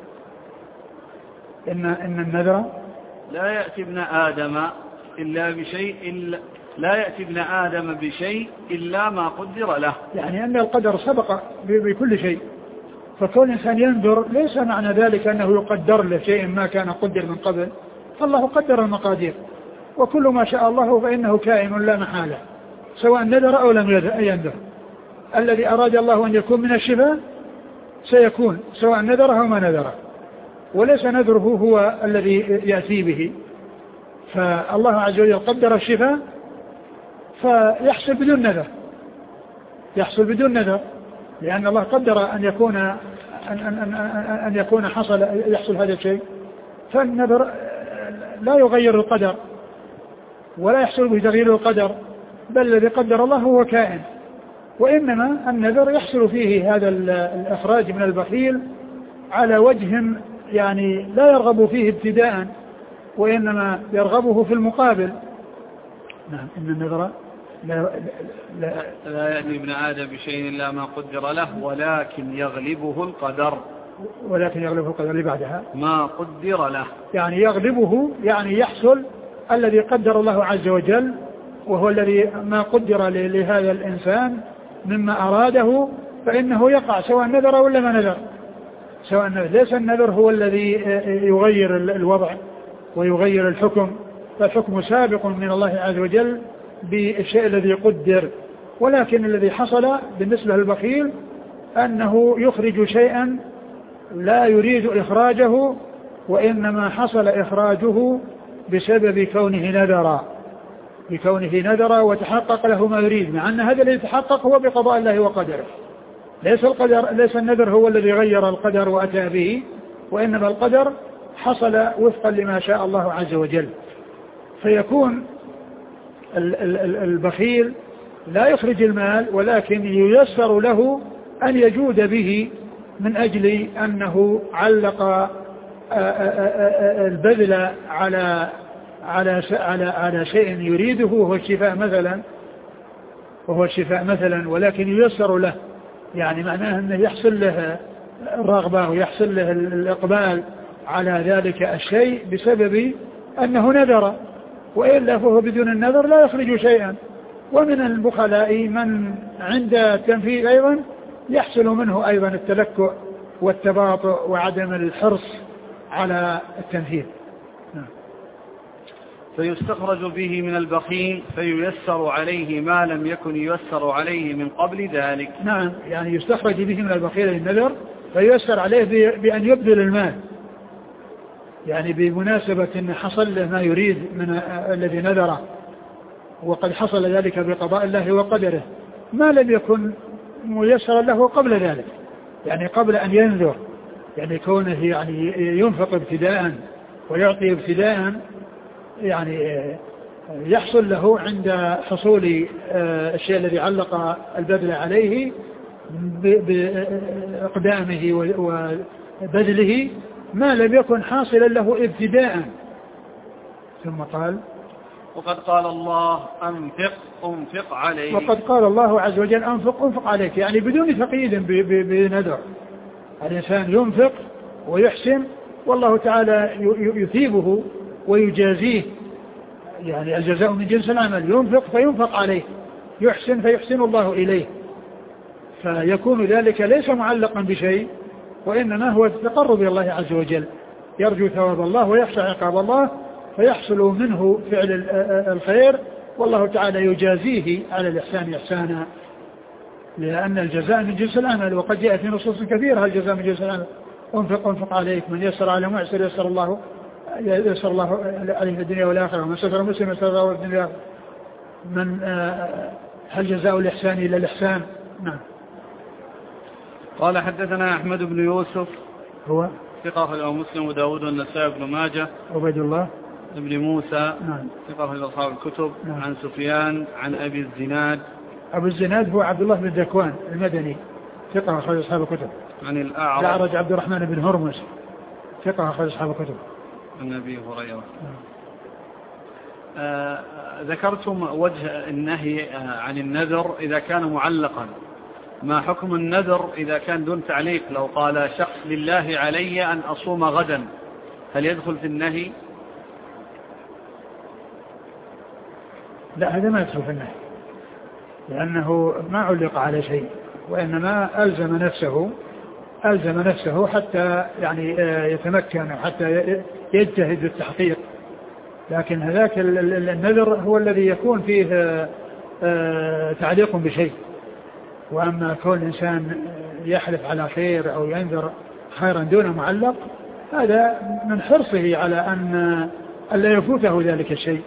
إن, إن النذر لا يأتي ابن آدم إلا بشيء إلا لا يأتي ابن آدم بشيء إلا ما قدر له، يعني أن القدر سبق بكل شيء، فكون إنسان ينذر ليس معنى ذلك أنه يقدر له شيء ما كان قدر من قبل، فالله قدر المقادير، وكل ما شاء الله فإنه كائن لا محالة، سواء نذر أو لم ينذر. الذي أراد الله أن يكون من الشفاء سيكون، سواء نذره أو ما نذره، وليس نذره هو الذي يأتي به. فالله عز وجل قدر الشفاء فيحصل بدون نذر، يحصل بدون نذر، لأن الله قدر أن يكون أن, أن, أن, أن يكون حصل يحصل هذا الشيء، فالنذر لا يغير القدر ولا يحصل به تغيير القدر، بل الذي قدر الله هو كائن. وإنما النذر يحصل فيه هذا الإخراج من البخيل على وجه يعني لا يرغب فيه ابتداء، وإنما يرغبه في المقابل. نعم. إن النذر لا, لا, لا يأتي ابن آدم بشيء إلا ما قدر له، ولكن يغلبه القدر ولكن يغلبه القدر اللي بعدها ما قدر له، يعني يغلبه يعني يحصل الذي قدر الله عز وجل، وهو الذي ما قدر لهذا الإنسان مما أراده فإنه يقع، سواء نذر ولا ما نذر، سواء نذر. ليس النذر هو الذي يغير الوضع ويغير الحكم، فالحكم سابق من الله عز وجل بالشيء الذي قدر، ولكن الذي حصل بالنسبة للبخيل أنه يخرج شيئا لا يريد إخراجه وإنما حصل إخراجه بسبب كونه نذرا بكونه نذرا وتحقق له ما يريد، مع أن هذا الذي يتحقق هو بقضاء الله وقدره. ليس القدر ليس النذر هو الذي غير القدر وأتى به، وإنما القدر حصل وفقا لما شاء الله عز وجل. فيكون البخيل لا يخرج المال، ولكن ييسر له أن يجود به من أجل أنه علق البذل على على على على شيء يريده وهو الشفاء مثلا وهو الشفاء مثلا ولكن ييسر له، يعني معناه أنه يحصل له الرغبة ويحصل له الإقبال على ذلك الشيء بسبب أنه نذر، وإلا فهو بدون النذر لا يخرج شيئا. ومن البخلاء من عند التنفيذ أيضا يحصل منه أيضا التلكؤ والتباطؤ وعدم الحرص على التنفيذ. فيستخرج به من البخيل فييسر عليه ما لم يكن ييسر عليه من قبل ذلك. نعم، يعني يستخرج به من البخيل النذر فييسر عليه بأن يبذل المال، يعني بمناسبة أن حصل له ما يريد من الذي نذره، وقد حصل ذلك بقضاء الله وقدره، ما لم يكن ميسرا له قبل ذلك، يعني قبل أن ينذر، يعني كونه يعني ينفق ابتداء ويعطي ابتداء، يعني يحصل له عند حصول الشيء الذي علق البذل عليه بإقدامه وبذله ما لم يكن حاصلا له ابتداء. ثم قال وقد قال الله أنفق أنفق عليك، وقد قال الله عز وجل أنفق أنفق عليك، يعني بدون تقييد بنذر. الإنسان ينفق ويحسن والله تعالى يثيبه ويجازيه، يعني الجزاء من جنس العمل، ينفق فينفق عليه، يحسن فيحسن الله إليه، فيكون ذلك ليس معلقا بشيء، وإنما هو التقرب إلى الله عز وجل، يرجو ثواب الله ويخشى عقاب الله، فيحصل منه فعل الخير والله تعالى يجازيه على الإحسان إحسانا، لأن الجزاء من جنس العمل. وقد جاء في نصوص كثيرة الجزاء من جنس العمل، انفق انفق عليك، من يسر على معسر يسر الله يسر الله عليه في الدنيا والآخرة، ومن ستر مسلم يسر الله في الدنيا، من هل جزاء الإحسان إلا الإحسان. نعم. قال حدثنا أحمد بن يوسف هو ثقة أخرجه مسلم وداود والنسائي بن ماجه. عبيد الله ابن موسى نعم ثقة أخرجه أصحاب الكتب. نعم. عن سفيان عن أبي الزناد. أبو الزناد هو عبد الله بن ذكوان المدني ثقة أخرجه أصحاب الكتب. عن الأعرج الأعرج عبد الرحمن بن هرمز ثقة أخرجه أصحاب الكتب. عن أبي هريرة. آه ذكرتم وجه النهي عن النذر إذا كان معلقا، ما حكم النذر إذا كان دون تعليق؟ لو قال شخص لله علي أن أصوم غدا، هل يدخل في النهي؟ لا، هذا ما يدخل في النهي، لأنه ما علق على شيء، وإنما ألزم نفسه ألزم نفسه حتى يعني يتمكن حتى يجتهد في التحقيق. لكن هذاك النذر هو الذي يكون فيه تعليق بشيء، وأما كون الإنسان يحلف على خير أو ينذر خيرا دون معلق، هذا من حرصه على أن لا يفوته ذلك الشيء.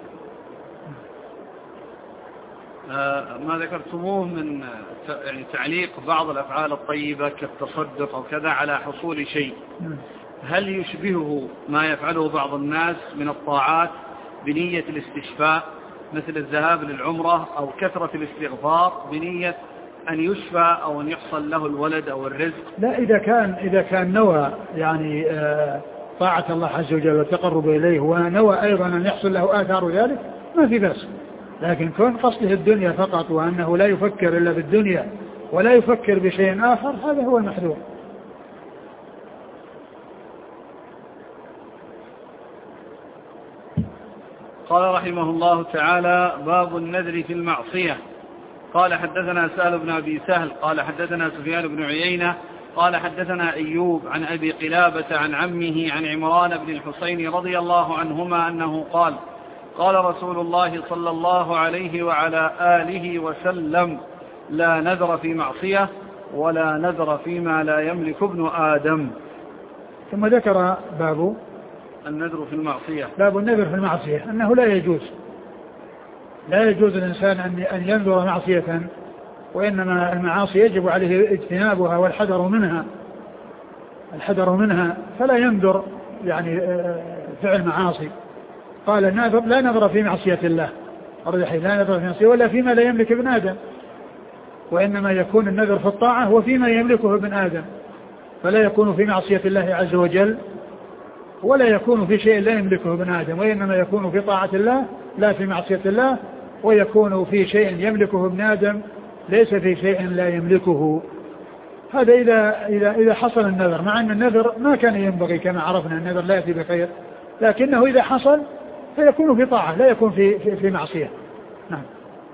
ما ذكرتموه من يعني تعليق بعض الأفعال الطيبة كالتصدق أو كذا على حصول شيء، هل يشبهه ما يفعله بعض الناس من الطاعات بنية الاستشفاء مثل الذهاب للعمرة أو كثرة الاستغفار بنية أن يشفى أو أن يحصل له الولد أو الرزق؟ لا، إذا كان إذا كان نوى يعني طاعة الله عز وجل والتقرب إليه، ونوى أيضا أن يحصل له آثار ذلك، ما في بأس. لكن كون قصده الدنيا فقط وأنه لا يفكر إلا بالدنيا ولا يفكر بشيء آخر، هذا هو المحذور. قال رحمه الله تعالى: باب النذر في المعصية. قال حدثنا سهل بن أبي سهل قال حدثنا سفيان بن عيينة قال حدثنا أيوب عن أبي قلابة عن عمه عن عمران بن الحسين رضي الله عنهما أنه قال: قال رسول الله صلى الله عليه وعلى آله وسلم: لا نذر في معصية ولا نذر فيما لا يملك ابن آدم. ثم ذكر باب النذر في المعصية. باب النذر في المعصية أنه لا يجوز لا يجوز الإنسان أن ينذر معصية، وإنما المعاصي يجب عليه اجتنابها والحذر منها الحذر منها فلا ينذر يعني فعل معاصي. قال لا نذر في معصية الله، لا نذر في معصية ولا فيما لا يملك ابن آدم، وإنما يكون النذر في الطاعة وفيما يملكه ابن آدم، فلا يكون في معصية الله عز وجل ولا يكون في شيء لا يملكه ابن آدم، وإنما يكون في طاعة الله لا في معصية الله، ويكون في شيء يملكه ابن آدم ليس في شيء لا يملكه. هذا إذا, إذا, إذا حصل النذر، مع أن النذر ما كان ينبغي كما عرفنا النذر لا يأتي بخير، لكنه إذا حصل فيكون في طاعة لا يكون في, في, في معصية. نعم.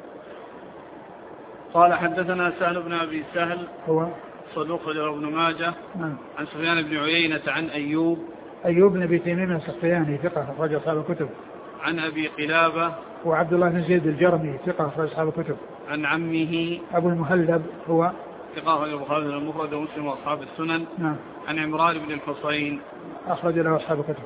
قال حدثنا سهل بن أبي سهل هو صدوق ابن ماجه. نعم. عن سفيان بن عيينة عن أيوب أيوب بن أبي تميم السختياني ثقة أخرج أصحاب الكتب. عن أبي قلابة وعبد الله بن زيد الجرمي ثقة أخرج أصحاب الكتب. عن عمه أبو المهلب هو ثقة أخرج البخاري المفرد ومسلم وأصحاب السنن. نعم. عن عمران بن الحصين أخرج له أصحاب الكتب.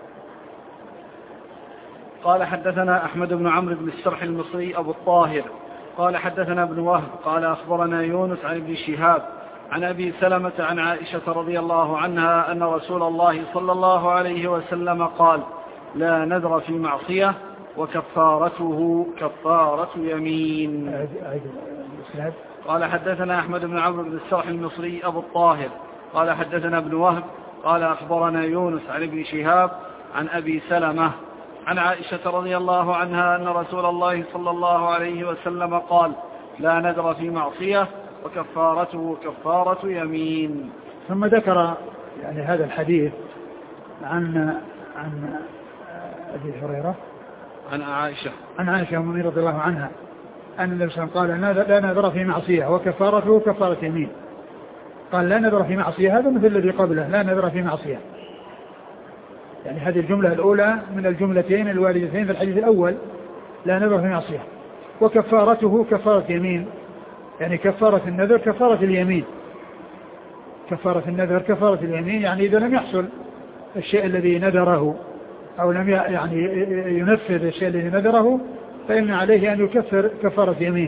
قال حدثنا أحمد بن عمرو بن السرح المصري أبو الطاهر قال حدثنا ابن وهب قال أخبرنا يونس عن ابن شهاب عن أبي سلمة عن عائشة رضي الله عنها أن رسول الله صلى الله عليه وسلم قال لا نذر في معصية وكفارته كفارة يمين. قال حدثنا أحمد بن عمرو بن السرح المصري أبو الطاهر قال حدثنا ابن وهب قال أخبرنا يونس عن ابن شهاب عن أبي سلمة عن عائشة رضي الله عنها أن رسول الله صلى الله عليه وسلم قال لا نذر في معصية وكفارته كفارة يمين. ثم ذكر يعني هذا الحديث عن عن أبي هريرة عن عائشة عن عائشة رضي الله عنها أن النبي صلى الله عليه وسلم قال لا نذر في معصية وكفارته كفارة يمين. قال لا نذر في معصية، هذا مثل الذي قبله لا نذر في معصية، يعني هذه الجملة الأولى من الجملتين الواردتين في الحديث الأول لا نذر في معصية، وكفارته كفارة يمين، يعني كفارة النذر كفارة اليمين، كفارة النذر كفارة اليمين، يعني إذا لم يحصل الشيء الذي نذره أو لم يعني ينفذ الشيء الذي نذره فإن عليه أن يكفر كفارة يمين.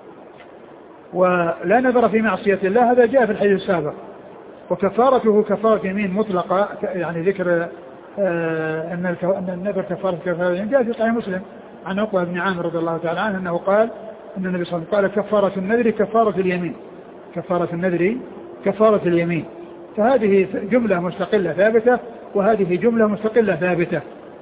ولا نذر في معصية الله هذا جاء في الحديث السابق، وكفارته كفارة يمين مطلقة، يعني ذكر آه أن النذر كفارة كفارة يمين جاء في صحيح مسلم عن عقبة بن عامر رضي الله تعالى عنه أنه قال أن النبي صلى الله عليه وسلم قال كفارة النذر كفارة اليمين، كفارة النذر كفارة اليمين. فهذه جملة مستقلة ثابتة وهذه جملة مستقلة ثابتة.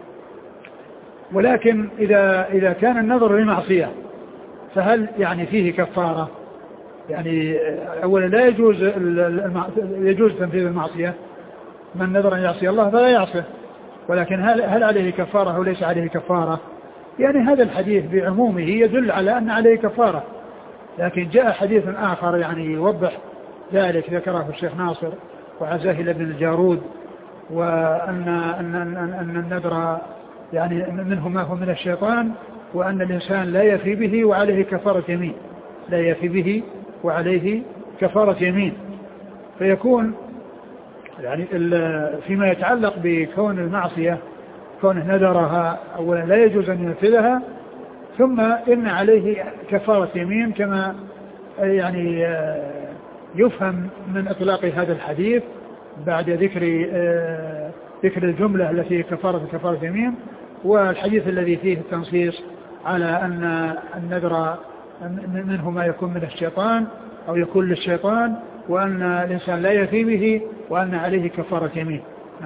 ولكن إذا إذا كان النذر لمعصية فهل يعني فيه كفارة؟ يعني أولا لا يجوز يجوز تنفيذ المعصية، من نذر أن يعصي الله فلا يعصيه، ولكن هل هل عليه كفارة أو ليس عليه كفارة؟ يعني هذا الحديث بعمومه يدل على أن عليه كفارة، لكن جاء حديث آخر يعني يوضح ذلك ذكره الشيخ ناصر وعزاهل بن الجارود، وأن أن أن أن النذر يعني منه ما هو من الشيطان، وأن الإنسان لا يفي به وعليه كفارة يمين، لا يفي به وعليه كفارة يمين. فيكون يعني فيما يتعلق بكون المعصية كونه نذرها أولا لا يجوز أن ينفذها، ثم إن عليه كفارة يمين كما يعني يفهم من إطلاق هذا الحديث بعد ذكر ذكر الجملة التي كفارة كفارة يمين، والحديث الذي فيه التنصيص على أن النذر منه ما يكون من الشيطان أو يكون للشيطان، وأن الإنسان لا يفي به وأن عليه كفارة يمين.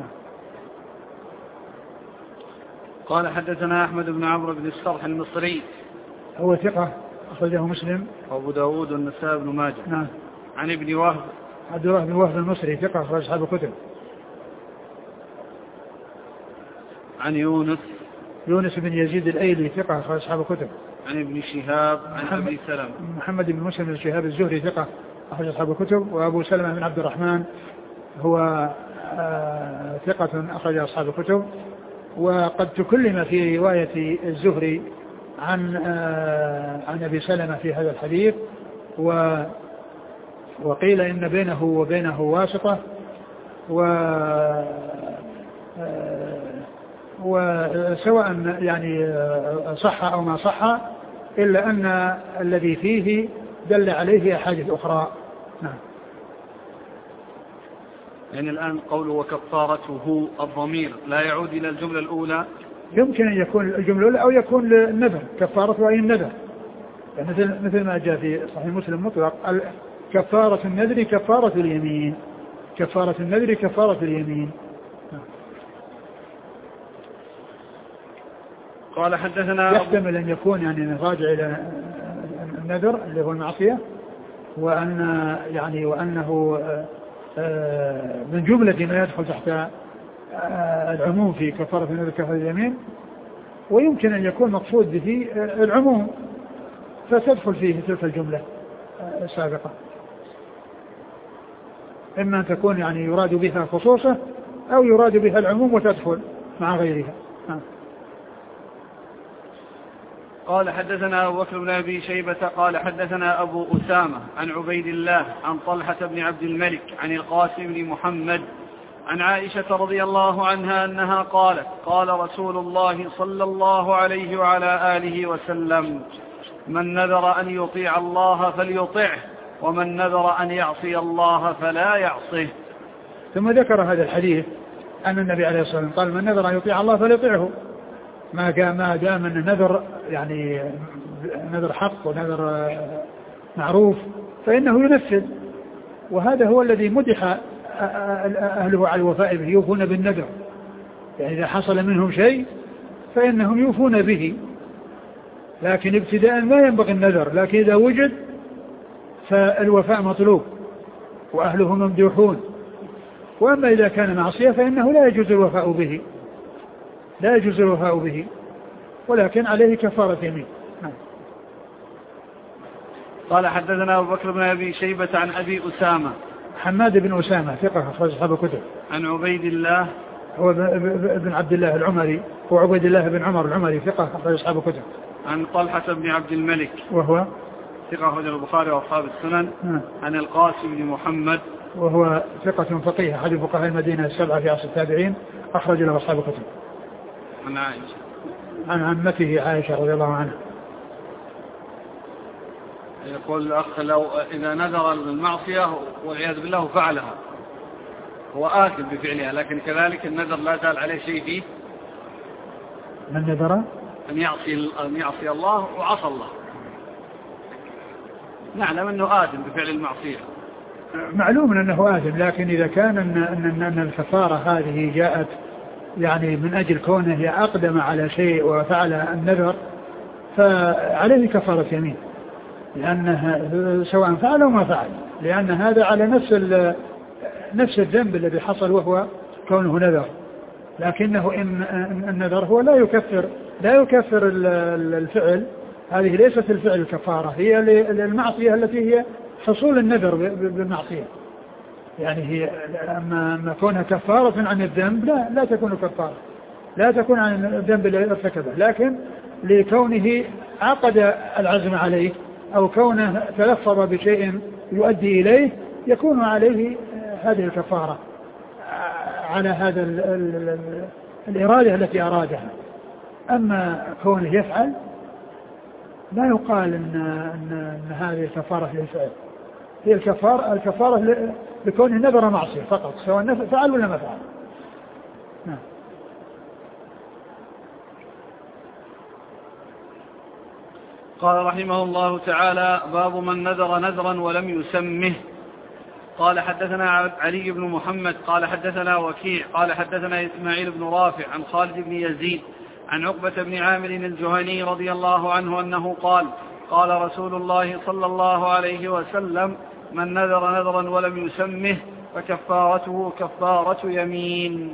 قال حدثنا أحمد بن عمرو بن السرح المصري هو ثقة أخرجه مسلم وأبو داود والنسائي بن ماجه. نعم. عن ابن وهب عبد الله بن وهب المصري ثقة أخرج أصحاب الكتب. عن يونس يونس بن يزيد الأيلي ثقة أخرج أصحاب الكتب. عن ابن شهاب عن أبي سلمة محمد بن مسلم بن شهاب الزهري ثقة أخرج أصحاب الكتب. وأبو سلمة بن عبد الرحمن هو آه ثقة أخرج أصحاب الكتب. وقد تكلم في رواية الزهري عن آه عن أبي سلمة في هذا الحديث، و وقيل إن بينه وبينه واسطة، و وسواء يعني صح أو ما صح إلا أن الذي فيه دل عليه أحاديث أخرى. نعم. يعني الآن قوله وكفارته الضمير لا يعود إلى الجملة الأولى؟ يمكن أن يكون الجملة الأولى أو يكون النذر، كفارته أي النذر، يعني مثل مثل ما جاء في صحيح مسلم مطلق كفارة النذر كفارة اليمين، كفارة النذر كفارة اليمين. قال حدثنا يحتمل أن يكون يعني راجع إلى النذر اللي هو المعصية، وأن يعني وأنه من جملة ما يدخل تحت العموم في كفارة النذر كفارة اليمين، ويمكن أن يكون مقصود به العموم فتدخل فيه تلك الجملة السابقة، إما أن تكون يعني يراد بها خصوصة أو يراد بها العموم وتدخل مع غيرها. قال حدثنا أبو بكر بن أبي شيبة قال حدثنا أبو أسامة عن عبيد الله عن طلحة بن عبد الملك عن القاسم بن محمد عن عائشة رضي الله عنها أنها قالت قال رسول الله صلى الله عليه وعلى آله وسلم من نذر أن يطيع الله فليطعه ومن نذر أن يعصي الله فلا يعصه. ثم ذكر هذا الحديث أن النبي عليه الصلاة والسلام قال من نذر أن يطيع الله فليطعه، ما ما دام أن النذر يعني نذر حق ونذر معروف فإنه ينفذ، وهذا هو الذي مدح أهله على الوفاء به، يوفون بالنذر، يعني إذا حصل منهم شيء فإنهم يوفون به، لكن ابتداء ما ينبغي النذر، لكن إذا وجد فالوفاء مطلوب وأهله ممدوحون. وأما إذا كان معصية فإنه لا يجوز الوفاء به، لا يجوز الوفاء به، ولكن عليه كفارة يمين. قال حدثنا أبو بكر بن أبي شيبة عن أبي أسامة حماد بن أسامة ثقة أخرج أصحاب الكتب. عن عبيد الله هو بن عبد الله العمري، هو عبيد الله بن عمر العمري ثقة أخرج أصحاب الكتب. عن طلحة بن عبد الملك وهو ثقة أخرج البخاري وأصحاب السنن. م. عن القاسم بن محمد وهو ثقة فقيه أحد فقهاء المدينة السبعة في عصر التابعين أخرج له أصحاب الكتب. عن عائشة عن عمته عائشة رضي الله عنها. يقول الأخ لو إذا نذر المعصية والعياذ بالله فعلها هو آثم بفعلها، لكن كذلك النذر لا زال عليه شيء فيه. من نذر أن يعصي أن يعصي الله وعصى الله، نعلم أنه آثم بفعل المعصية، معلوم أنه آثم، لكن إذا كان أن, أن, أن الكفارة هذه جاءت يعني من أجل كونه أقدم على شيء وفعل النذر فعليه كفارة يمين، لأنه سواء فعل أو ما فعل، لأن هذا على نفس نفس الذنب الذي حصل وهو كونه نذر، لكنه إن النذر هو لا يكفر لا يكفر الفعل، هذه ليست الفعل الكفارة، هي المعصية التي هي حصول النذر بالمعصية، يعني هي أما كونها كفارة عن الذنب لا لا تكون كفارة، لا تكون عن الذنب الذي ارتكبه، لكن لكونه عقد العزم عليه أو كونه تلفظ بشيء يؤدي إليه يكون عليه هذه الكفارة على هذا ال ال ال الإرادة التي أرادها. أما كونه يفعل لا يقال إن, إن, إن هذه الكفارة للفعل، هي الكفارة الكفارة لكونه نذر معصية فقط، سواء فعل ولا ما فعل. نعم. قال رحمه الله تعالى باب من نذر نذرا ولم يسمه. قال حدثنا علي بن محمد قال حدثنا وكيع قال حدثنا إسماعيل بن رافع عن خالد بن يزيد عن عقبة بن عامر الجهني رضي الله عنه أنه قال قال رسول الله صلى الله عليه وسلم من نذر نذرا ولم يسمه فكفارته كفارة يمين.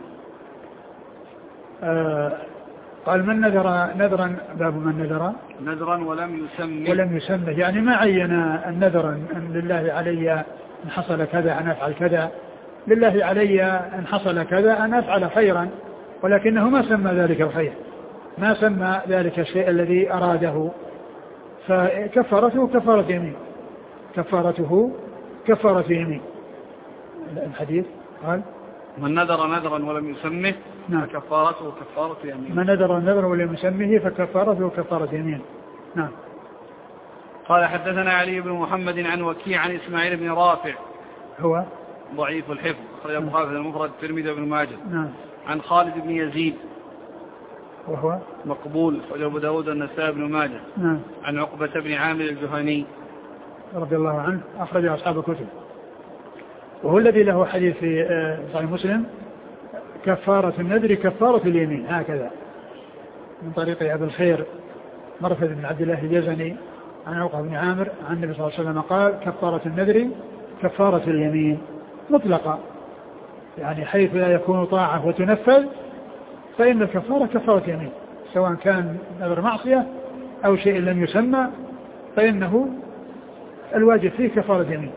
آه قال من نذر نذرا باب من نذر نذرا ولم يسمه ولم يسمه يعني ما عين النذر أن لله علي أن حصل كذا أن أفعل كذا، لله علي أن حصل كذا أن أفعل خيرا، ولكنه ما سمى ذلك الخير، ما سمى ذلك الشيء الذي أراده، فكفارته كفارة يمين، كفارته كفارة يمين. الحديث قال من نذر نذرا ولم يسمه نعم. فكفارته كفارة يمين. من نذر نذرا ولم يسمه فكفارته كفارة يمين. نعم. قال حدثنا علي بن محمد عن وكيع عن إسماعيل بن رافع هو ضعيف الحفظ أخرجه البخاري في المفرد الترمذي وابن ماجه. نعم. عن خالد بن يزيد وهو مقبول أخرجه أبو داود والنسائي بن ماجه. نعم. عن عقبة بن عامر الجهني رضي الله عنه أخرج أصحاب الكتب، وهو الذي له حديث في صحيح مسلم كفارة النذر كفارة اليمين، هكذا من طريق أبي الخير مرثد بن عبد الله الجزني عن عقبة بن عامر عن النبي صلى الله عليه وسلم قال كفارة النذر كفارة اليمين مطلقة، يعني حيث لا يكون طاعة وتنفذ فإن الكفارة كفارة يمين، سواء كان نذر معصية أو شيء لم يسمى فإنه الواجب فيه كفارة يمين.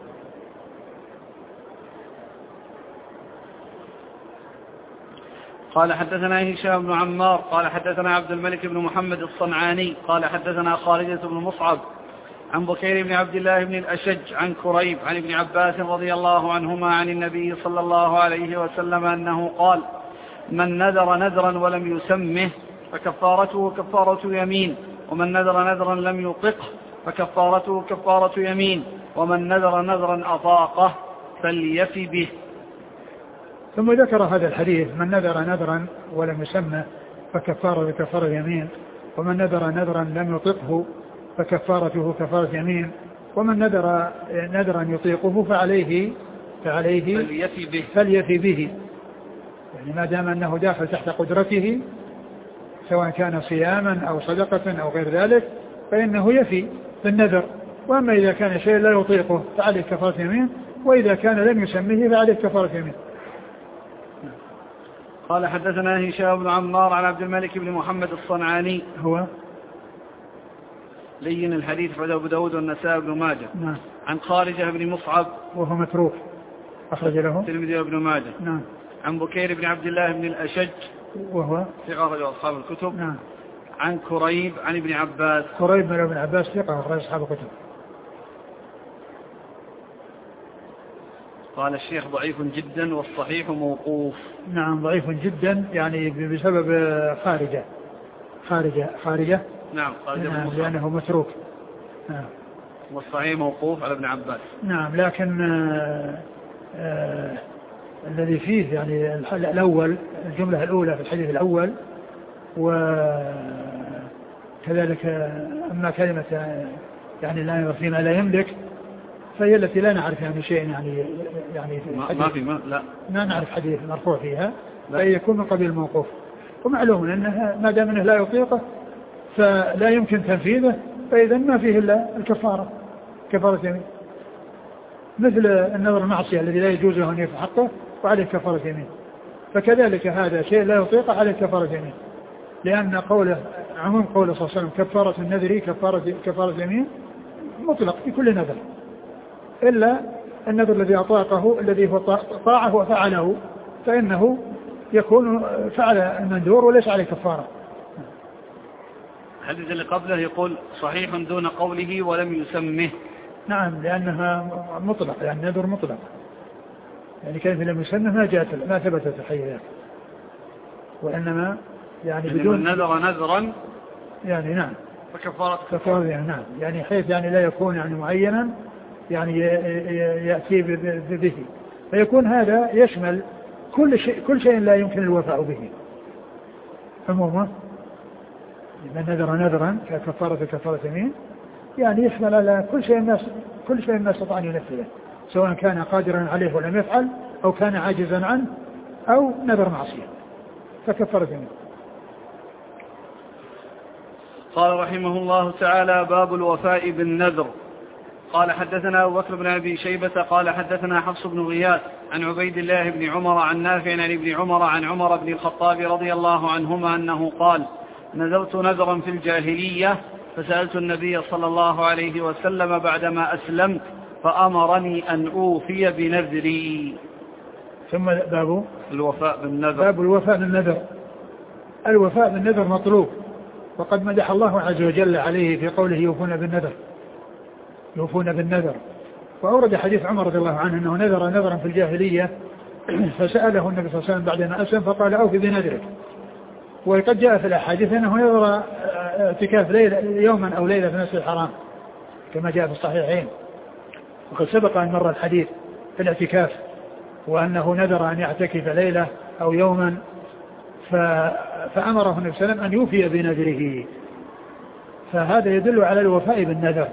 قال حدثنا هشام بن عمار قال حدثنا عبد الملك بن محمد الصنعاني قال حدثنا خالدة بن مصعب عن بكير بن عبد الله بن الأشج عن كريب عن ابن عباس رضي الله عنهما عن النبي صلى الله عليه وسلم أنه قال من نذر نذرا ولم يسمه فكفارته كفارة يمين، ومن نذر نذرا لم يطقه فكفارته كفارة يمين، ومن نذر نذرا أطاقه فليفي به. ثم ذكر هذا الحديث من نذر نذرا ولم يسمه فكفارة كفارة يمين، ومن نذر نذرا لم يطقه فكفارته كفارة يمين، ومن نذر نذرا يطيقه فعليه فعليه فليفي به, فليفي به. يعني ما دام أنه داخل تحت قدرته سواء كان صياما أو صدقة أو غير ذلك فإنه يفي بالنذر، وأما إذا كان شيء لا يطيقه فعليه كفارة يمين، وإذا كان لم يسميه فعليه كفارة يمين. قال حدثنا هشام بن عمار عن عبد الملك بن محمد الصنعاني هو لين الحديث عند أبو داود والنسائي بن ماجه. نعم. عن خارجة بن مصعب وهو متروك أخرج له الترمذي وابن ماجه. نعم. عن بكير بن عبد الله بن الأشج وهو ثقة أخرج أصحاب الكتب. نعم. عن كريب عن ابن عباس كريب بن ابن عباس ثقة أخرج أصحاب الكتب. قال الشيخ ضعيف جدا والصحيح موقوف. نعم ضعيف جدا يعني بسبب خارجة خارجة خارجة نعم خارجة نعم لأنه متروك. نعم. والصحيح موقوف على ابن عباس. نعم لكن آآ آآ الذي فيه يعني الأول الجملة الأولى في الحديث الأول، وكذلك أما كلمة يعني لا ينظر فيما لا يملك فهي التي لا نعرف يعني شيء يعني يعني ما في ما لا ما نعرف حديث مرفوع فيها فهي يكون من قبيل الموقوف، ومعلوم أنها ما دام أنه لا يطيقه فلا يمكن تنفيذه فإذا ما فيه إلا الكفارة كفارة يمين، مثل النذر المعصية الذي لا يجوز له أن يفعل حقه وعليه كفارة يمين، فكذلك هذا شيء لا يطيقه عليه كفارة يمين، لأن قوله عموم قوله صلى الله عليه وسلم كفارة النذر كفارة كفارة يمين مطلق في كل نذر إلا النذر الذي أطاقه الذي هو طاعه وفعله فإنه يكون فعل المندور وليس عليه كفارة. الحديث اللي قبله يقول صحيح دون قوله ولم يسمه. نعم لأنها مطلق يعني نذر مطلق يعني كيف لم يسمه ما جاءت ما ثبتت الحقيقة، وإنما يعني بدون نذر نذرا يعني نعم فكفارة كفارة يعني نعم يعني حيث يعني لا يكون يعني معينا يعني يأتي به فيكون هذا يشمل كل شيء كل شيء لا يمكن الوفاء به عموما. من نذر نذرا ككفارة كفارة يمين يعني يشمل على كل شيء الناس كل شيء الناس استطاع أن ينفذه سواء كان قادرا عليه ولم يفعل أو كان عاجزا عنه أو نذر معصية فكفارة يمين. قال رحمه الله تعالى باب الوفاء بالنذر. قال حدثنا أبو بكر بن أبي شيبة قال حدثنا حفص بن غياث عن عبيد الله بن عمر عن نافع عن ابن عمر عن عمر بن الخطاب رضي الله عنهما أنه قال نذرت نذرا في الجاهلية فسألت النبي صلى الله عليه وسلم بعدما أسلمت فأمرني أن أوفي بنذري. ثم باب الوفاء بالنذر. باب الوفاء بالنذر. الوفاء بالنذر مطلوب، وقد مدح الله عز وجل عليه في قوله يوفون بالنذر يوفون بالنذر. وأورد حديث عمر رضي الله عنه أنه نذر نذرا في الجاهلية فسأله النبي صلى الله عليه وسلم بعدما أسلم فقال أوفي بنذرك. وقد جاء في الأحاديث أنه يضر اعتكاف ليلة يوما أو ليلة في المسجد الحرام كما جاء في الصحيحين، وقد سبق أن مر الحديث في الاعتكاف وأنه نذر أن يعتكف ليلة أو يوما فأمره النبي صلى الله عليه وسلم أن يوفي بنذره، فهذا يدل على الوفاء بالنذر.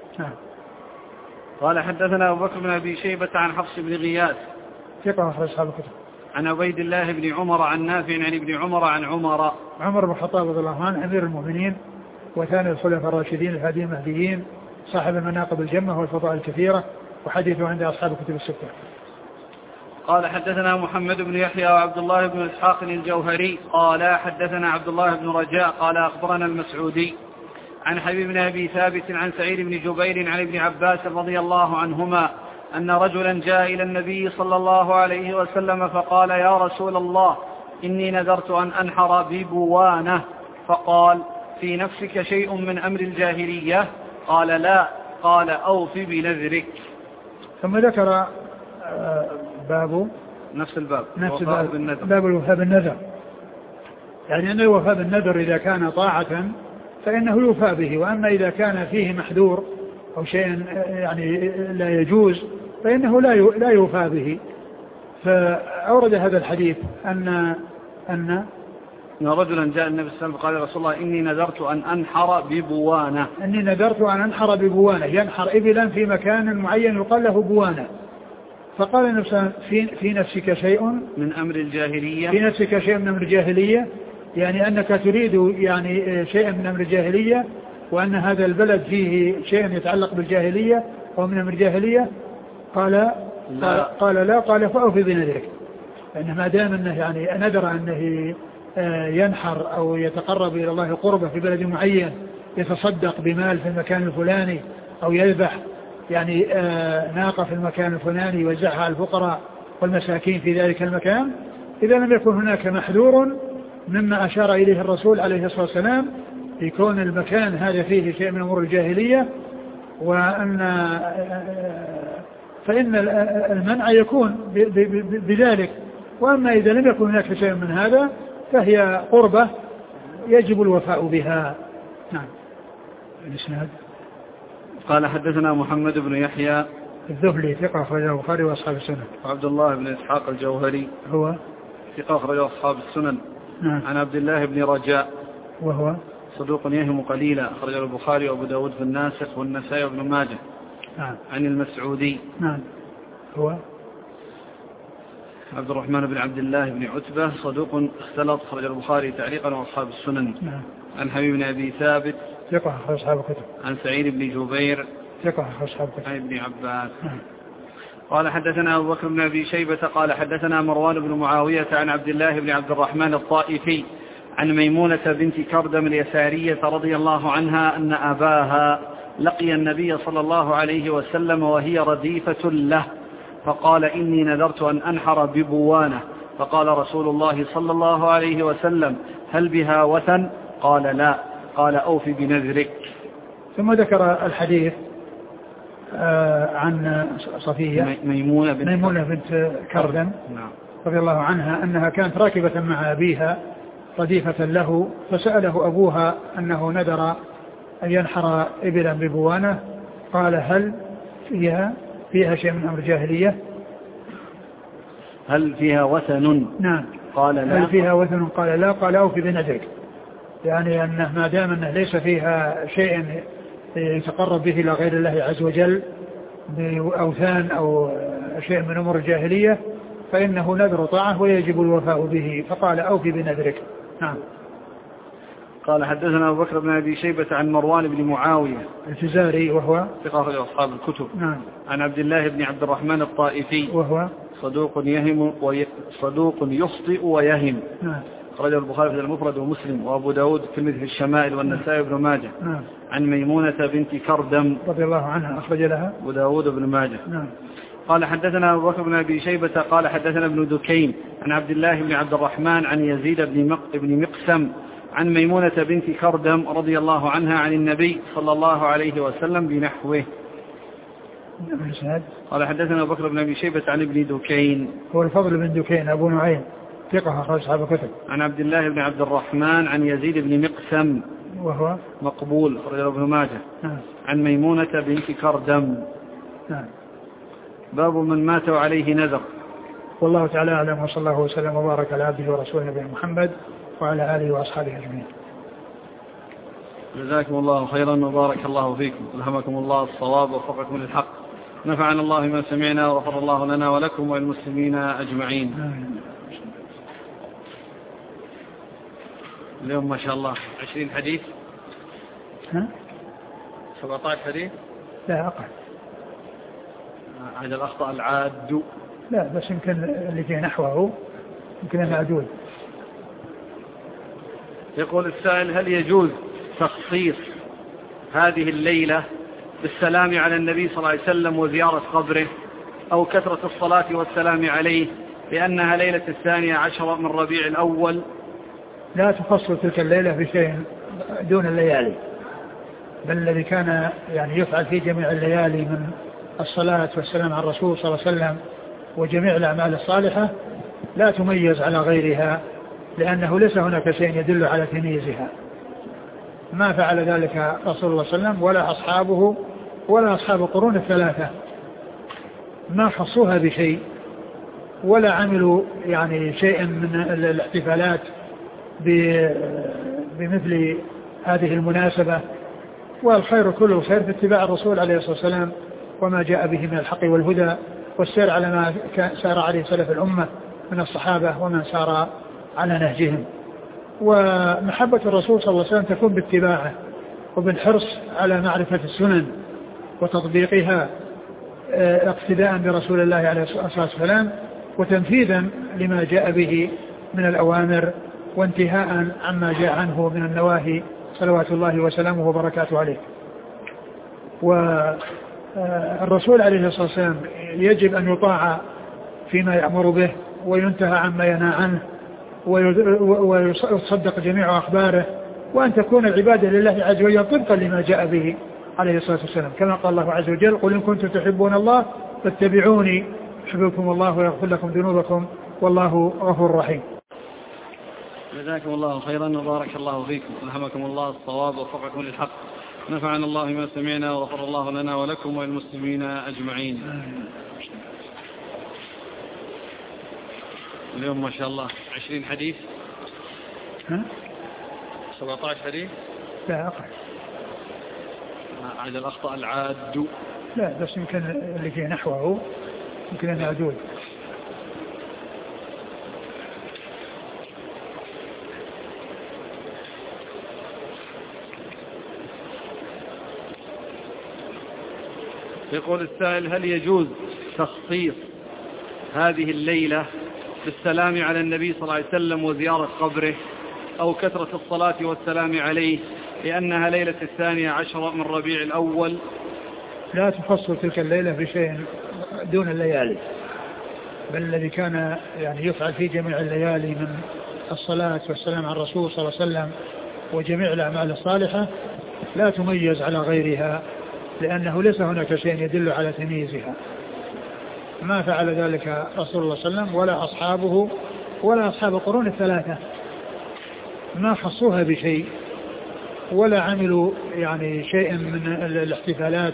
قال حدثنا أبو بكر بن أبي شيبة عن حفص بن غياث ثقة أخرج أصحاب الكتب عن عبيد الله بن عمر عن نافع عن ابن عمر عن عمر عمر بن الخطاب رضي الله عنه أمير المؤمنين وثاني الخلفاء الراشدين الهادي المهديين صاحب المناقب الجمة والفضائل الكثيرة وحديثه عند أصحاب الكتب الستة. قال حدثنا محمد بن يحيى وعبد الله بن إسحاق الجوهري قال حدثنا عبد الله بن رجاء قال أخبرنا المسعودي عن حبيب بن أبي ثابت عن سعيد بن جبير عن ابن عباس رضي الله عنهما أن رجلا جاء إلى النبي صلى الله عليه وسلم فقال يا رسول الله إني نذرت أن أنحر ببوانة، فقال في نفسك شيء من أمر الجاهلية؟ قال لا. قال أوف بنذرك. ثم ذكر باب نفس الباب نفس الباب بالنذر. باب الوفاء بالنذر، يعني أن الوفاء بالنذر إذا كان طاعة فإنه يوفى به، وأما إذا كان فيه محذور أو شيء يعني لا يجوز فإنه لا يوفى به. فأورد هذا الحديث أن أن إن رجلا جاء النبي صلى الله عليه وسلم قال يا رسول الله إني نذرت أن أنحر ببوانة إني نذرت أن أنحر ببوانة، ينحر إبلا في مكان معين يقال له بوانة. فقال النبي صلى الله عليه وسلم في, في نفسك شيء من أمر الجاهلية، في نفسك شيء من أمر الجاهلية، يعني أنك تريد يعني شيء من أمر الجاهلية، وأن هذا البلد فيه شيء يتعلق بالجاهلية ومن أمر الجاهلية. قال لا. قال لا. قال فأوفي بنذرك، لأنه ما دام أنه يعني نذر أنه ينحر أو يتقرب إلى الله قربة في بلد معين، يتصدق بمال في المكان الفلاني أو يذبح يعني ناقة في المكان الفلاني يوزعها على الفقراء والمساكين في ذلك المكان، إذا لم يكن هناك محذور مما أشار إليه الرسول عليه الصلاة والسلام يكون المكان هذا فيه شيء من أمور الجاهلية، وأن فإن المنع يكون بذلك. وأما إذا لم يكن هناك شيء من هذا فهي قربة يجب الوفاء بها. نعم. الإسناد قال حدثنا محمد بن يحيى الذهلي ثقة أخرجه البخاري وأصحاب السنن. وعبد الله بن إسحاق الجوهري هو ثقة أخرجه أصحاب السنن. نعم. عن عبد الله بن رجاء وهو صدوق يهم قليلا أخرجه البخاري وأبو داود في الناسخ والنسائي وابن ماجه. نعم. عن المسعودي نعم. هو عبد الرحمن بن عبد الله بن عتبة صدوق اختلط أخرج البخاري تعليقا وأصحاب السنن. نعم. عن حبيب بن أبي ثابت ثقة أخرج أصحاب الكتب. عن سعيد بن جبير ثقة أخرج أصحاب الكتب. عن ابن عباس. نعم. قال حدثنا أبو بكر بن أبي شيبة قال حدثنا مروان بن معاوية عن عبد الله بن عبد الرحمن الطائفي عن ميمونة بنت كردم اليسارية رضي الله عنها أن أباها لقي النبي صلى الله عليه وسلم وهي رديفة له، فقال إني نذرت أن أنحر ببوانة، فقال رسول الله صلى الله عليه وسلم هل بها وثن؟ قال لا. قال أوفي بنذرك. ثم ذكر الحديث آه عن صفية ميمونة بنت, ميمونة بنت كردم رضي الله عنها أنها كانت راكبة مع أبيها رديفة له، فسأله أبوها أنه نذر أن ينحر إبلا ببوانة، قال هل فيها فيها شيء من أمر الجاهلية؟ هل فيها وثن؟ نعم. قال لا. هل فيها وثن؟ قال لا. قال أوفي بنذرك، يعني أنه ما دام أنه ليس فيها شيء يتقرب به إلى غير الله عز وجل بأوثان أو شيء من أمور الجاهلية فإنه نذر طاعة ويجب الوفاء به، فقال أوفي بنذرك. نعم. قال حدثنا أبو بكر بن أبي شيبة عن مروان بن معاوية الفزاري وهو ثقة أخرج أصحاب الكتب. نعم. عن عبد الله بن عبد الرحمن الطائفي وهو صدوق يهم وي... صدوق يخطئ ويهم. نعم. أخرجه البخاري في المفرد ومسلم وأبو داود الترمذي في الشمائل والنسائي وابن ماجه. نعم. عن ميمونة بنت كردم رضي الله عنها أخرج لها أبو داود وابن ماجه. نعم. قال حدثنا أبو بكر بن أبي شيبة قال حدثنا ابن دكين عن عبد الله بن عبد الرحمن عن يزيد بن, مق... بن مقسم عن ميمونة بنت كردم رضي الله عنها عن النبي صلى الله عليه وسلم بنحوه. قال حدثنا بكر بن أبي شيبة عن ابن دكين، هو الفضل بن دكين أبو نعيم ثقة أخرج أصحاب الكتب. عن عبد الله بن عبد الرحمن عن يزيد بن مقسم وهو مقبول أخرجه ابن ماجه. نعم. عن ميمونة بنت كردم. نعم. باب من مات وعليه نذر. والله تعالى أعلم، وصلى الله وسلم وبارك على عبده ورسوله نبينا محمد وعلى آله وأصحابه أجمعين. جزاكم الله خيرا وبارك الله فيكم، ألهمكم الله الصواب ووفقكم للحق، نفعنا الله ما سمعنا وغفر الله لنا ولكم وللمسلمين أجمعين. آمين. اليوم ما شاء الله عشرين حديث. ها؟ سبعة عشر حديث؟ لا أقل. هذا الأخطاء العاد؟ لا بس يمكن اللي فيه نحوه يمكن أن أعدول. يقول السائل: هل يجوز تخصيص هذه الليلة بالسلام على النبي صلى الله عليه وسلم وزيارة قبره أو كثرة الصلاة والسلام عليه لأنها ليلة الثانية عشر من ربيع الأول؟ لا تخص تلك الليلة بشيء دون الليالي، بل الذي كان يعني يفعل في جميع الليالي من الصلاة والسلام على الرسول صلى الله عليه وسلم وجميع الأعمال الصالحة لا تميز على غيرها، لأنه ليس هناك شيء يدل على تمييزها. ما فعل ذلك رسول الله صلى الله عليه وسلم ولا أصحابه ولا أصحاب القرون الثلاثة، ما خصوها بشيء ولا عملوا يعني شيئا من الاحتفالات بمثل هذه المناسبة. والخير كله خير في اتباع الرسول عليه الصلاة والسلام وما جاء به من الحق والهدى والسير على ما سار عليه سلف الأمة من الصحابة ومن سار على نهجهم. ومحبة الرسول صلى الله عليه وسلم تكون باتباعه وبالحرص على معرفة السنن وتطبيقها اقتداء برسول الله عليه الصلاة والسلام وتنفيذا لما جاء به من الأوامر وانتهاء عما جاء عنه من النواهي صلوات الله وسلامه وبركاته عليه. والرسول عليه الصلاة والسلام يجب أن يطاع فيما يأمر به وينتهى عما ينهى عنه ويصدق جميع أخباره، وأن تكون العبادة لله عز وجل طبقا لما جاء به عليه الصلاة والسلام، كما قال الله عز وجل: قل إن كنتم تحبون الله فاتبعوني يحببكم الله ويغفر لكم ذنوبكم والله غفور رحيم. جزاكم الله خيرا وبارك الله فيكم، ألهمكم الله الصواب ووفقكم للحق، نفعنا الله ما سمعنا وغفر الله لنا ولكم وللمسلمين أجمعين. اليوم ما شاء الله عشرين حديث. ها؟ سبعة عشر حديث؟ لا أقل. هذا الأخطاء العاد؟ لا بس يمكن اللي فيه نحوه يمكن أن أعدول. يقول السائل: هل يجوز تخصيص هذه الليلة بالسلام على النبي صلى الله عليه وسلم وزيارة قبره أو كثرة الصلاة والسلام عليه لأنها ليلة الثانية عشر من ربيع الأول؟ لا تخص تلك الليلة بشيء دون الليالي، بل الذي كان يعني يفعل في جميع الليالي من الصلاة والسلام على الرسول صلى الله عليه وسلم وجميع الأعمال الصالحة لا تميز على غيرها، لأنه ليس هناك شيء يدل على تمييزها. ما فعل ذلك رسول الله صلى الله عليه وسلم ولا أصحابه ولا أصحاب القرون الثلاثة، ما خصوها بشيء ولا عملوا يعني شيئا من الاحتفالات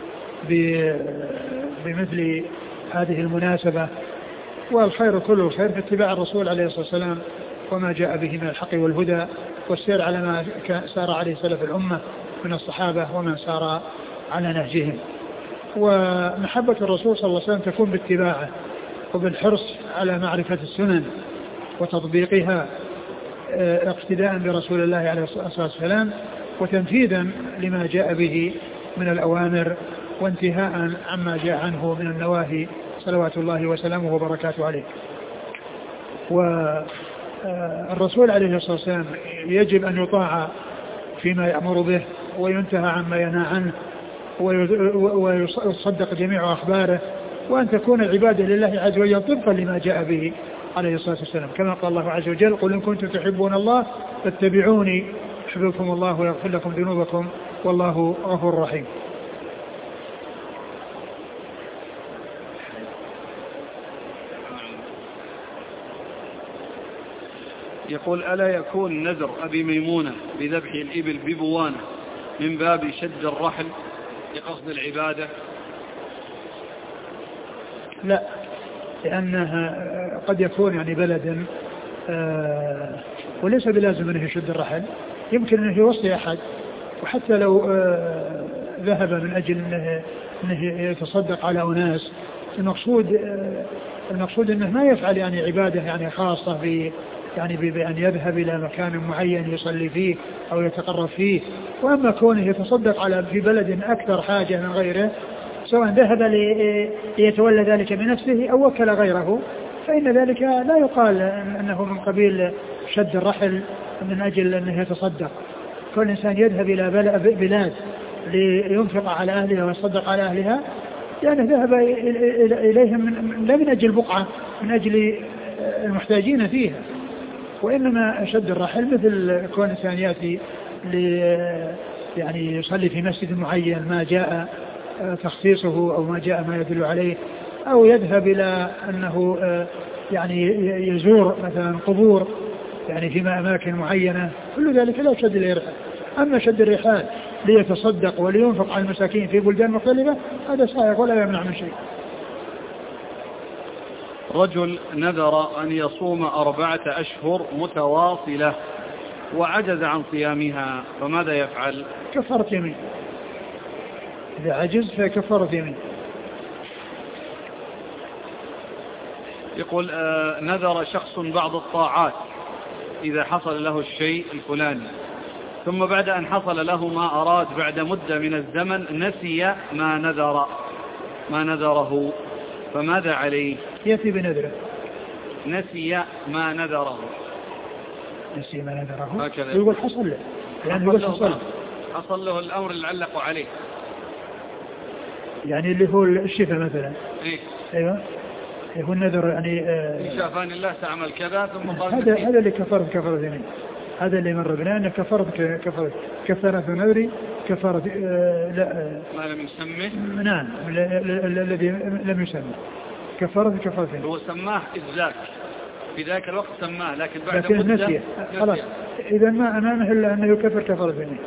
بمثل هذه المناسبة. والخير كله خير في اتباع الرسول عليه الصلاة والسلام وما جاء به من الحق والهدى والسير على ما سار عليه سلف الأمة من الصحابة ومن سار على نهجهم. ومحبة الرسول صلى الله عليه وسلم تكون باتباعه وبالحرص على معرفة السنن وتطبيقها اقتداء برسول الله عليه الصلاة والسلام وتنفيذا لما جاء به من الأوامر وانتهاء عما جاء عنه من النواهي صلوات الله وسلامه وبركاته عليه. والرسول عليه الصلاة والسلام يجب أن يطاع فيما يأمر به وينتهى عما ينهى عنه ويصدق جميع أخباره، وأن تكون العبادة لله عز وجل طبقا لما جاء به عليه الصلاة والسلام، كما قال الله عز وجل: قل إن كنتم تحبون الله فاتبعوني يحببكم الله ويغفر لكم ذنوبكم والله غفور رحيم. يقول ألا يكون نذر أبي ميمونة بذبح الإبل ببوانة من باب شد الرحل لقصد العبادة؟ لا، لأنها قد يكون يعني بلد آه وليس بلازم أنه يشد الرحل، يمكن أنه يوصي أحد، وحتى لو آه ذهب من أجل أنه, إنه يتصدق على أناس، المقصود آه المقصود أنه ما يفعل يعني عبادة يعني خاصة ب يعني بأن يذهب إلى مكان معين يصلي فيه أو يتقرب فيه. وأما كونه يتصدق على في بلد أكثر حاجة من غيره، سواء ذهب ليتولى ذلك بنفسه أو وكل غيره، فإن ذلك لا يقال أنه من قبيل شد الرحل من أجل أنه يتصدق. كل إنسان يذهب إلى بلاد لينفق على أهلها ويصدق على أهلها، يعني ذهب إليهم لا من أجل بقعة، من أجل المحتاجين فيها. وإنما شد الرحل مثل كون إنسان يأتي يعني يصلي في مسجد معين ما جاء تخصيصه أو ما جاء ما يدل عليه، أو يذهب إلى أنه يعني يزور مثلا قبور يعني في أماكن معينة، كل ذلك لا يشد الرحال. أما شد الرحال ليتصدق ولينفق على المساكين في بلدان مختلفة هذا سائغ ولا يمنع من شيء. رجل نذر أن يصوم أربعة أشهر متواصلة وعجز عن صيامها، فماذا يفعل؟ كفارة يمين، إذا عجز فكفارة يمين. يقول آه نذر شخص بعض الطاعات إذا حصل له الشيء الفلاني، ثم بعد أن حصل له ما أراد بعد مدة من الزمن نسي ما نذر ما نذره، فماذا عليه؟ يأتي بنذره. نسي ما نذره نسي ما نذره يقول حصل له، يعني حصل, حصل, له حصل له الأمر اللي علقوا عليه، يعني اللي هو الشفاء مثلا. إيه؟ أيوة، هو النذر يعني آه إن شافان الله تعمل كذا ثم قال هذا هذا اللي كفرت كفرت يمين، هذا اللي مر بنا أن كفرت كفرت كفارة نذري كفارة آه لا آه ما لم يسمه. نعم الذي لم يسمى كفارة كفارة يمين. هو سماه إزاك في ذاك الوقت سماه، لكن بعد لكن مدة نسيه خلاص، إذا ما أمامه إلا أنه يكفر كفارة يمين.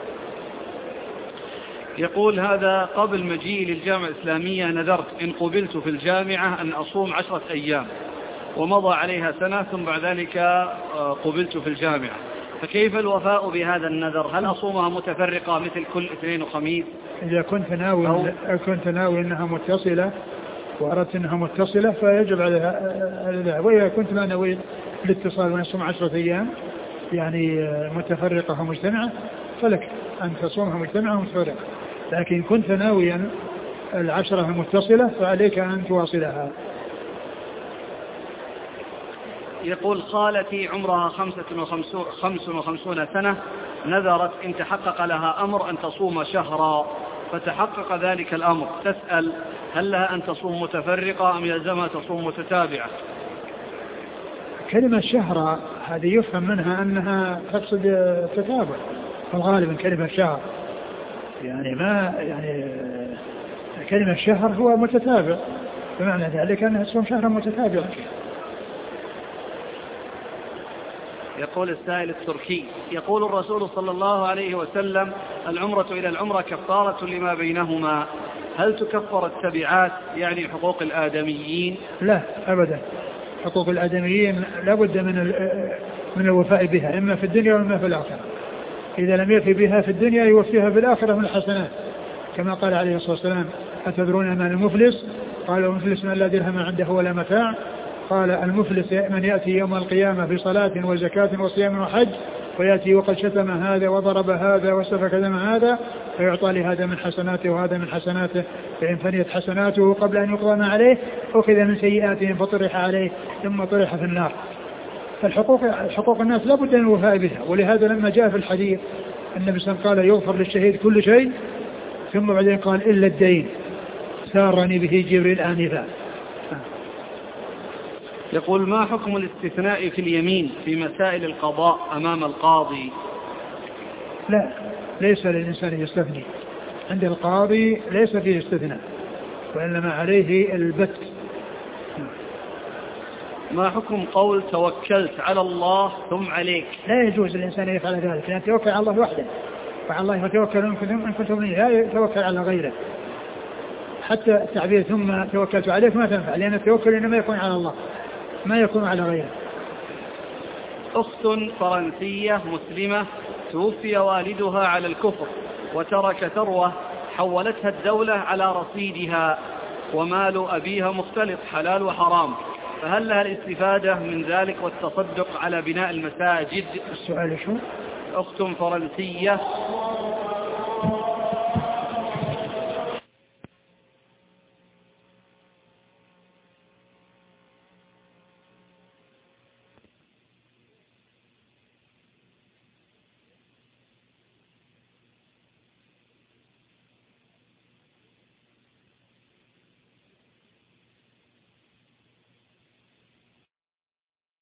يقول هذا قبل مجيء للجامعة الإسلامية نذرت إن قبلت في الجامعة أن أصوم عشرة أيام، ومضى عليها سنة ثم بعد ذلك قبلت في الجامعة، فكيف الوفاء بهذا النذر؟ هل أصومها متفرقة مثل كل اثنين وخميس؟ إذا كنت ناوي أو كنت ناوي أنها متصلة وأردت أنها متصلة فيجب عليها الذهاب، وإذا كنت ما نويت الاتصال ونصوم عشرة أيام يعني متفرقة ومجتمعة فلك أن تصومها مجتمعة ومتفرقة، لكن كنت ناويا العشرة المتصلة فعليك أن تواصلها. يقول خالتي عمرها خمسة وخمسون سنة نذرت إن تحقق لها أمر أن تصوم شهرا فتحقق ذلك الأمر، تسأل هل لها أن تصوم متفرقة أم يلزمها تصوم متتابعة؟ كلمة شهرا هذه يفهم منها أنها تقصد تتابع، فالغالب من كلمة شهر يعني ما يعني كلمة شهر هو متتابع، بمعنى ذلك أنها تصوم شهرا متتابعا. يقول السائل التركي يقول الرسول صلى الله عليه وسلم العمرة إلى العمرة كفارة لما بينهما، هل تكفر التبعات يعني حقوق الآدميين؟ لا أبدا، حقوق الآدميين لا بد من من الوفاء بها إما في الدنيا وإما في الآخرة. إذا لم يفي بها في الدنيا يوفيها في الآخرة من الحسنات، كما قال عليه الصلاة والسلام أتدرون من المفلس؟ قال المفلس من لا درهم عنده ولا متاع. قال المفلس من يأتي يوم القيامة بصلاة وزكاة وصيام وحج ويأتي وقد شتم هذا وضرب هذا وسفك دم هذا فيعطى لهذا من حسناته وهذا من حسناته، فإن فنيت حسناته قبل أن يقضى ما عليه أخذ من سيئاتهم فطرح عليه ثم طرح في النار. فالحقوق حقوق الناس لا بد من الوفاء بها، ولهذا لما جاء في الحديث النبي صلى الله عليه وسلم قال يغفر للشهيد كل شيء، ثم بعدين قال إلا الدين سارني به جبريل آنفا. يقول ما حكم الاستثناء في اليمين في مسائل القضاء أمام القاضي؟ لا، ليس للإنسان يستثني عند القاضي، ليس فيه استثناء وإنما عليه البت. ما حكم قول توكلت على الله ثم عليك؟ لا يجوز الإنسان يفعل ذلك، لأن توكل على الله وحده، وعلى الله يتوكل إن كنتم لا يتوكل على غيره. حتى التعبير ثم توكلت عليك ما تنفع، لأن التوكل إنما يكون على الله ما يكون على غيره. أخت فرنسية مسلمة توفي والدها على الكفر وترك ثروة حولتها الدولة على رصيدها، ومال أبيها مختلط حلال وحرام، فهل لها الاستفادة من ذلك والتصدق على بناء المساجد؟ السؤال شو؟ أخت فرنسية